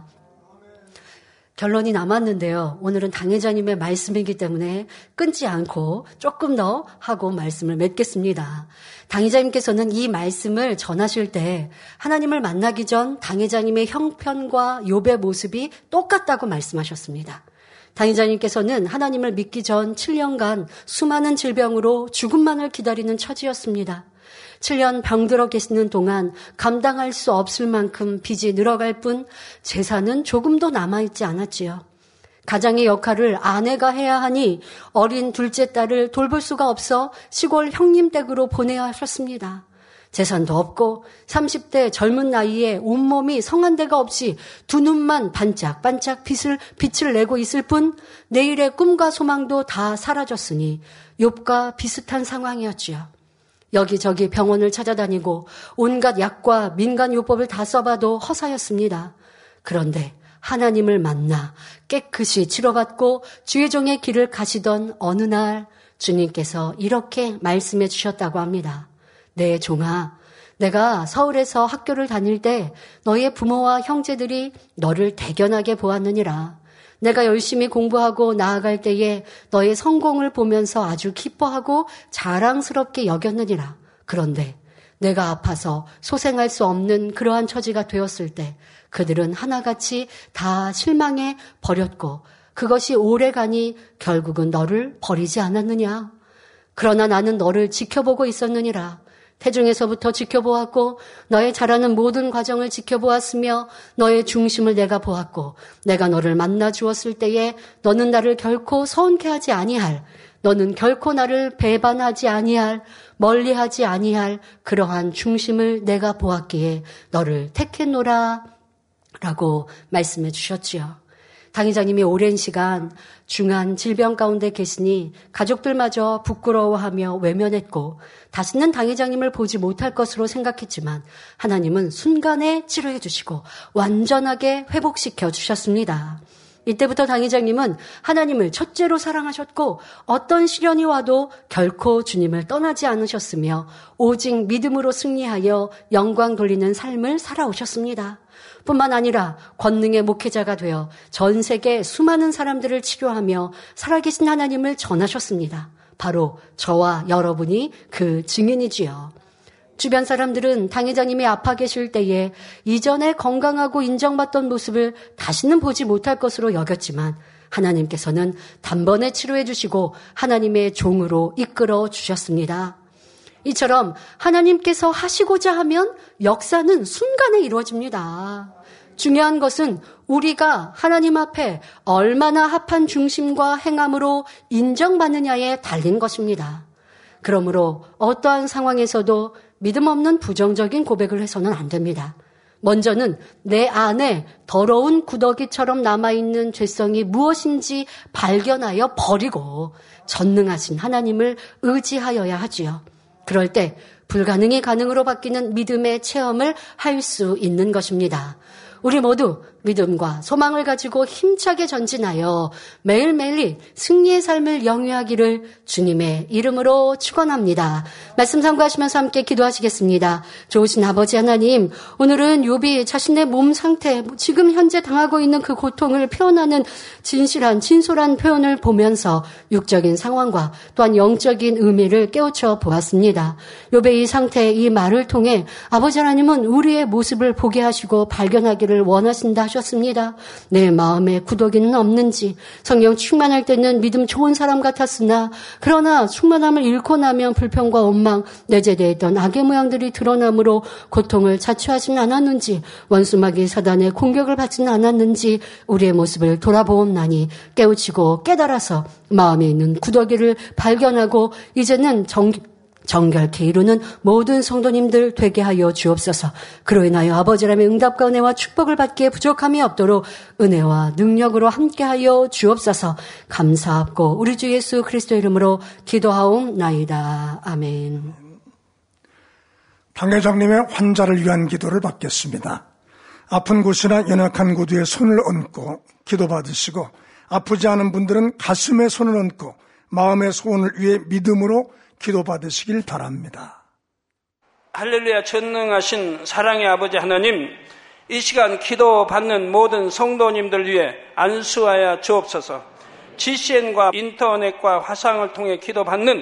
S2: 결론이 남았는데요. 오늘은 당회자님의 말씀이기 때문에 끊지 않고 조금 더 하고 말씀을 맺겠습니다. 당회자님께서는 이 말씀을 전하실 때 하나님을 만나기 전 당회자님의 형편과 욥의 모습이 똑같다고 말씀하셨습니다. 당회자님께서는 하나님을 믿기 전 7년간 수많은 질병으로 죽음만을 기다리는 처지였습니다. 7년 병들어 계시는 동안 감당할 수 없을 만큼 빚이 늘어갈 뿐 재산은 조금도 남아있지 않았지요. 가장의 역할을 아내가 해야 하니 어린 둘째 딸을 돌볼 수가 없어 시골 형님 댁으로 보내야 하셨습니다. 재산도 없고 30대 젊은 나이에 온몸이 성한 데가 없이 두 눈만 반짝반짝 빛을 내고 있을 뿐 내일의 꿈과 소망도 다 사라졌으니 욥과 비슷한 상황이었지요. 여기저기 병원을 찾아다니고 온갖 약과 민간요법을 다 써봐도 허사였습니다. 그런데 하나님을 만나 깨끗이 치료받고 주의 종의 길을 가시던 어느 날 주님께서 이렇게 말씀해 주셨다고 합니다. 내 종아, 내가 서울에서 학교를 다닐 때 너의 부모와 형제들이 너를 대견하게 보았느니라. 내가 열심히 공부하고 나아갈 때에 너의 성공을 보면서 아주 기뻐하고 자랑스럽게 여겼느니라. 그런데 내가 아파서 소생할 수 없는 그러한 처지가 되었을 때 그들은 하나같이 다 실망해 버렸고 그것이 오래가니 결국은 너를 버리지 않았느냐. 그러나 나는 너를 지켜보고 있었느니라. 태중에서부터 지켜보았고 너의 자라는 모든 과정을 지켜보았으며 너의 중심을 내가 보았고 내가 너를 만나 주었을 때에 너는 나를 결코 서운케 하지 아니할, 너는 결코 나를 배반하지 아니할, 멀리하지 아니할 그러한 중심을 내가 보았기에 너를 택했노라 라고 말씀해 주셨지요. 당회장님이 오랜 시간 중한 질병 가운데 계시니 가족들마저 부끄러워하며 외면했고 다시는 당회장님을 보지 못할 것으로 생각했지만 하나님은 순간에 치료해 주시고 완전하게 회복시켜 주셨습니다. 이때부터 당회장님은 하나님을 첫째로 사랑하셨고 어떤 시련이 와도 결코 주님을 떠나지 않으셨으며 오직 믿음으로 승리하여 영광 돌리는 삶을 살아오셨습니다. 뿐만 아니라 권능의 목회자가 되어 전 세계 수많은 사람들을 치료하며 살아계신 하나님을 전하셨습니다. 바로 저와 여러분이 그 증인이지요. 주변 사람들은 당회장님이 아파 계실 때에 이전에 건강하고 인정받던 모습을 다시는 보지 못할 것으로 여겼지만 하나님께서는 단번에 치료해 주시고 하나님의 종으로 이끌어 주셨습니다. 이처럼 하나님께서 하시고자 하면 역사는 순간에 이루어집니다. 중요한 것은 우리가 하나님 앞에 얼마나 합한 중심과 행함으로 인정받느냐에 달린 것입니다. 그러므로 어떠한 상황에서도 믿음 없는 부정적인 고백을 해서는 안 됩니다. 먼저는 내 안에 더러운 구더기처럼 남아있는 죄성이 무엇인지 발견하여 버리고 전능하신 하나님을 의지하여야 하지요. 그럴 때 불가능이 가능으로 바뀌는 믿음의 체험을 할 수 있는 것입니다. 우리 모두 믿음과 소망을 가지고 힘차게 전진하여 매일매일 승리의 삶을 영위하기를 주님의 이름으로 축원합니다. 말씀 참고하시면서 함께 기도하시겠습니다. 좋으신 아버지 하나님, 오늘은 욥이 자신의 몸 상태, 지금 현재 당하고 있는 그 고통을 표현하는 진솔한 표현을 보면서 육적인 상황과 또한 영적인 의미를 깨우쳐 보았습니다. 욥의 이 상태, 이 말을 통해 아버지 하나님은 우리의 모습을 보게 하시고 발견하기를 원하신다 하셨습니다. 내 마음에 구더기는 없는지, 성령 충만할 때는 믿음 좋은 사람 같았으나 그러나 충만함을 잃고 나면 불평과 원망, 내재되어 있던 악의 모양들이 드러나므로 고통을 자초하지는 않았는지, 원수마귀 사단의 공격을 받지는 않았는지 우리의 모습을 돌아보옵나니 깨우치고 깨달아서 마음에 있는 구더기를 발견하고 이제는 정결케 이루는 모든 성도님들 되게 하여 주옵소서. 그로 인하여 아버지라의 응답과 은혜와 축복을 받기에 부족함이 없도록 은혜와 능력으로 함께하여 주옵소서. 감사하고 우리 주 예수 그리스도 이름으로 기도하옵나이다. 아멘.
S1: 당 회장님의 환자를 위한 기도를 받겠습니다. 아픈 곳이나 연약한 곳에 손을 얹고 기도받으시고, 아프지 않은 분들은 가슴에 손을 얹고 마음의 소원을 위해 믿음으로 기도받으시길 바랍니다.
S3: 할렐루야. 전능하신 사랑의 아버지 하나님, 이 시간 기도받는 모든 성도님들 위해 안수하여 주옵소서. GCN과 인터넷과 화상을 통해 기도받는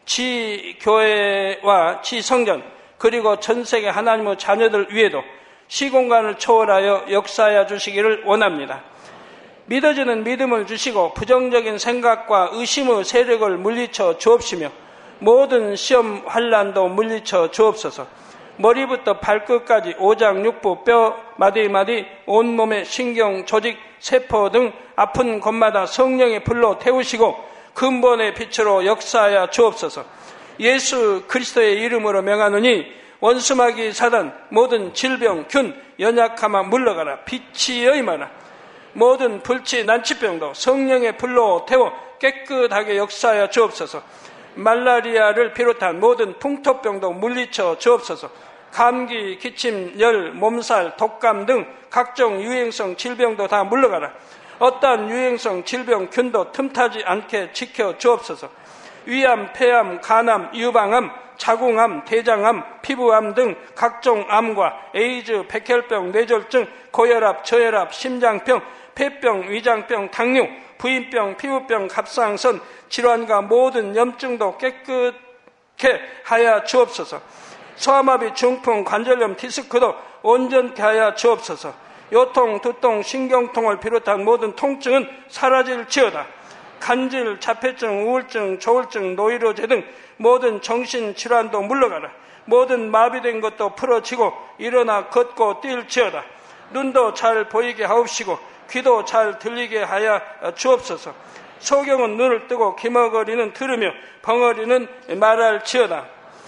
S3: 지교회와 지성전, 그리고 전세계 하나님의 자녀들 위에도 시공간을 초월하여 역사하여 주시기를 원합니다. 믿어지는 믿음을 주시고 부정적인 생각과 의심의 세력을 물리쳐 주옵시며 모든 시험 환난도 물리쳐 주옵소서. 머리부터 발끝까지 오장 육부 뼈 마디마디 온몸의 신경 조직 세포 등 아픈 곳마다 성령의 불로 태우시고 근본의 빛으로 역사하여 주옵소서. 예수 그리스도의 이름으로 명하노니 원수마귀 사단 모든 질병 균 연약함아 물러가라. 빛이 여임하라. 모든 불치 난치병도 성령의 불로 태워 깨끗하게 역사하여 주옵소서. 말라리아를 비롯한 모든 풍토병도 물리쳐 주옵소서. 감기, 기침, 열, 몸살, 독감 등 각종 유행성 질병도 다 물러가라. 어떠한 유행성 질병 균도 틈타지 않게 지켜 주옵소서. 위암, 폐암, 간암, 유방암, 자궁암, 대장암, 피부암 등 각종 암과 에이즈, 백혈병, 뇌졸중, 고혈압, 저혈압, 심장병, 폐병, 위장병, 당뇨, 부인병, 피부병, 갑상선, 질환과 모든 염증도 깨끗게 하여 주옵소서. 소아마비, 중풍, 관절염, 디스크도 온전케 하여 주옵소서. 요통, 두통, 신경통을 비롯한 모든 통증은 사라질지어다. 간질, 자폐증, 우울증, 조울증, 노이로제 등 모든 정신질환도 물러가라. 모든 마비된 것도 풀어지고 일어나 걷고 뛸지어다. 눈도 잘 보이게 하옵시고 귀도 잘 들리게 하여 주옵소서. 소경은 눈을 뜨고 기머거리는 들으며 벙어리는 말할지어다.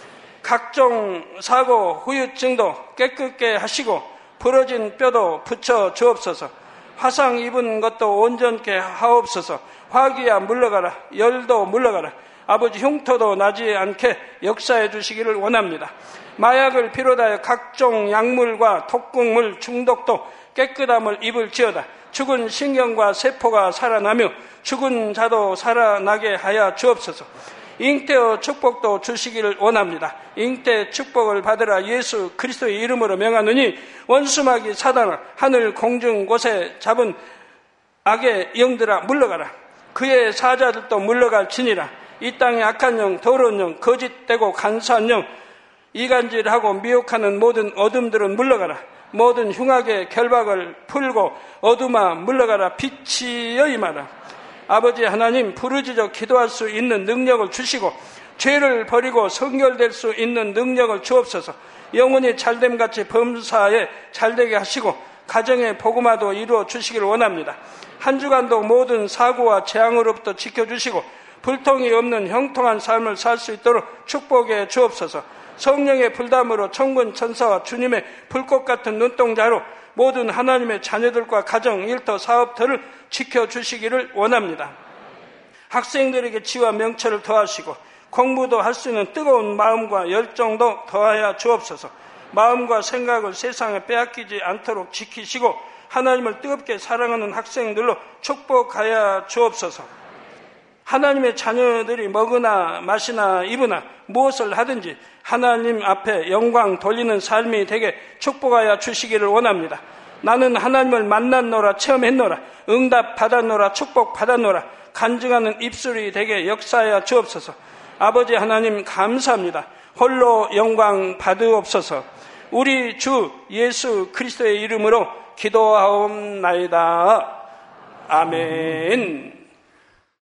S3: 각종 사고 후유증도 깨끗게 하시고 부러진 뼈도 붙여 주옵소서. 화상 입은 것도 온전케 하옵소서. 화기야 물러가라. 열도 물러가라. 아버지 흉터도 나지 않게 역사해 주시기를 원합니다. 마약을 비롯하여 각종 약물과 독극물 중독도 깨끗함을 입을지어다. 죽은 신경과 세포가 살아나며 죽은 자도 살아나게 하여 주옵소서. 잉태의 축복도 주시기를 원합니다. 잉태 축복을 받으라. 예수 그리스도의 이름으로 명하노니 원수마귀 사단아 하늘 공중 곳에 잡은 악의 영들아 물러가라. 그의 사자들도 물러갈지니라. 이 땅의 악한 영, 더러운 영, 거짓되고 간사한 영, 이간질하고 미혹하는 모든 어둠들은 물러가라. 모든 흉악의 결박을 풀고 어둠아 물러가라. 빛이 여임하라. 아버지 하나님, 부르짖어 기도할 수 있는 능력을 주시고 죄를 버리고 성결될 수 있는 능력을 주옵소서. 영혼이 잘됨같이 범사에 잘되게 하시고 가정의 복음화도 이루어 주시기를 원합니다. 한 주간도 모든 사고와 재앙으로부터 지켜주시고 불통이 없는 형통한 삶을 살 수 있도록 축복해 주옵소서. 성령의 불담으로 천군 천사와 주님의 불꽃 같은 눈동자로 모든 하나님의 자녀들과 가정, 일터, 사업터를 지켜주시기를 원합니다. 학생들에게 지와 명철을 더하시고 공부도 할 수 있는 뜨거운 마음과 열정도 더하여 주옵소서. 마음과 생각을 세상에 빼앗기지 않도록 지키시고 하나님을 뜨겁게 사랑하는 학생들로 축복하여 주옵소서. 하나님의 자녀들이 먹으나 마시나 입으나 무엇을 하든지 하나님 앞에 영광 돌리는 삶이 되게 축복하여 주시기를 원합니다. 나는 하나님을 만났노라, 체험했노라, 응답 받았노라, 축복 받았노라, 간증하는 입술이 되게 역사하여 주옵소서. 아버지 하나님 감사합니다. 홀로 영광 받으옵소서. 우리 주 예수 그리스도의 이름으로 기도하옵나이다. 아멘.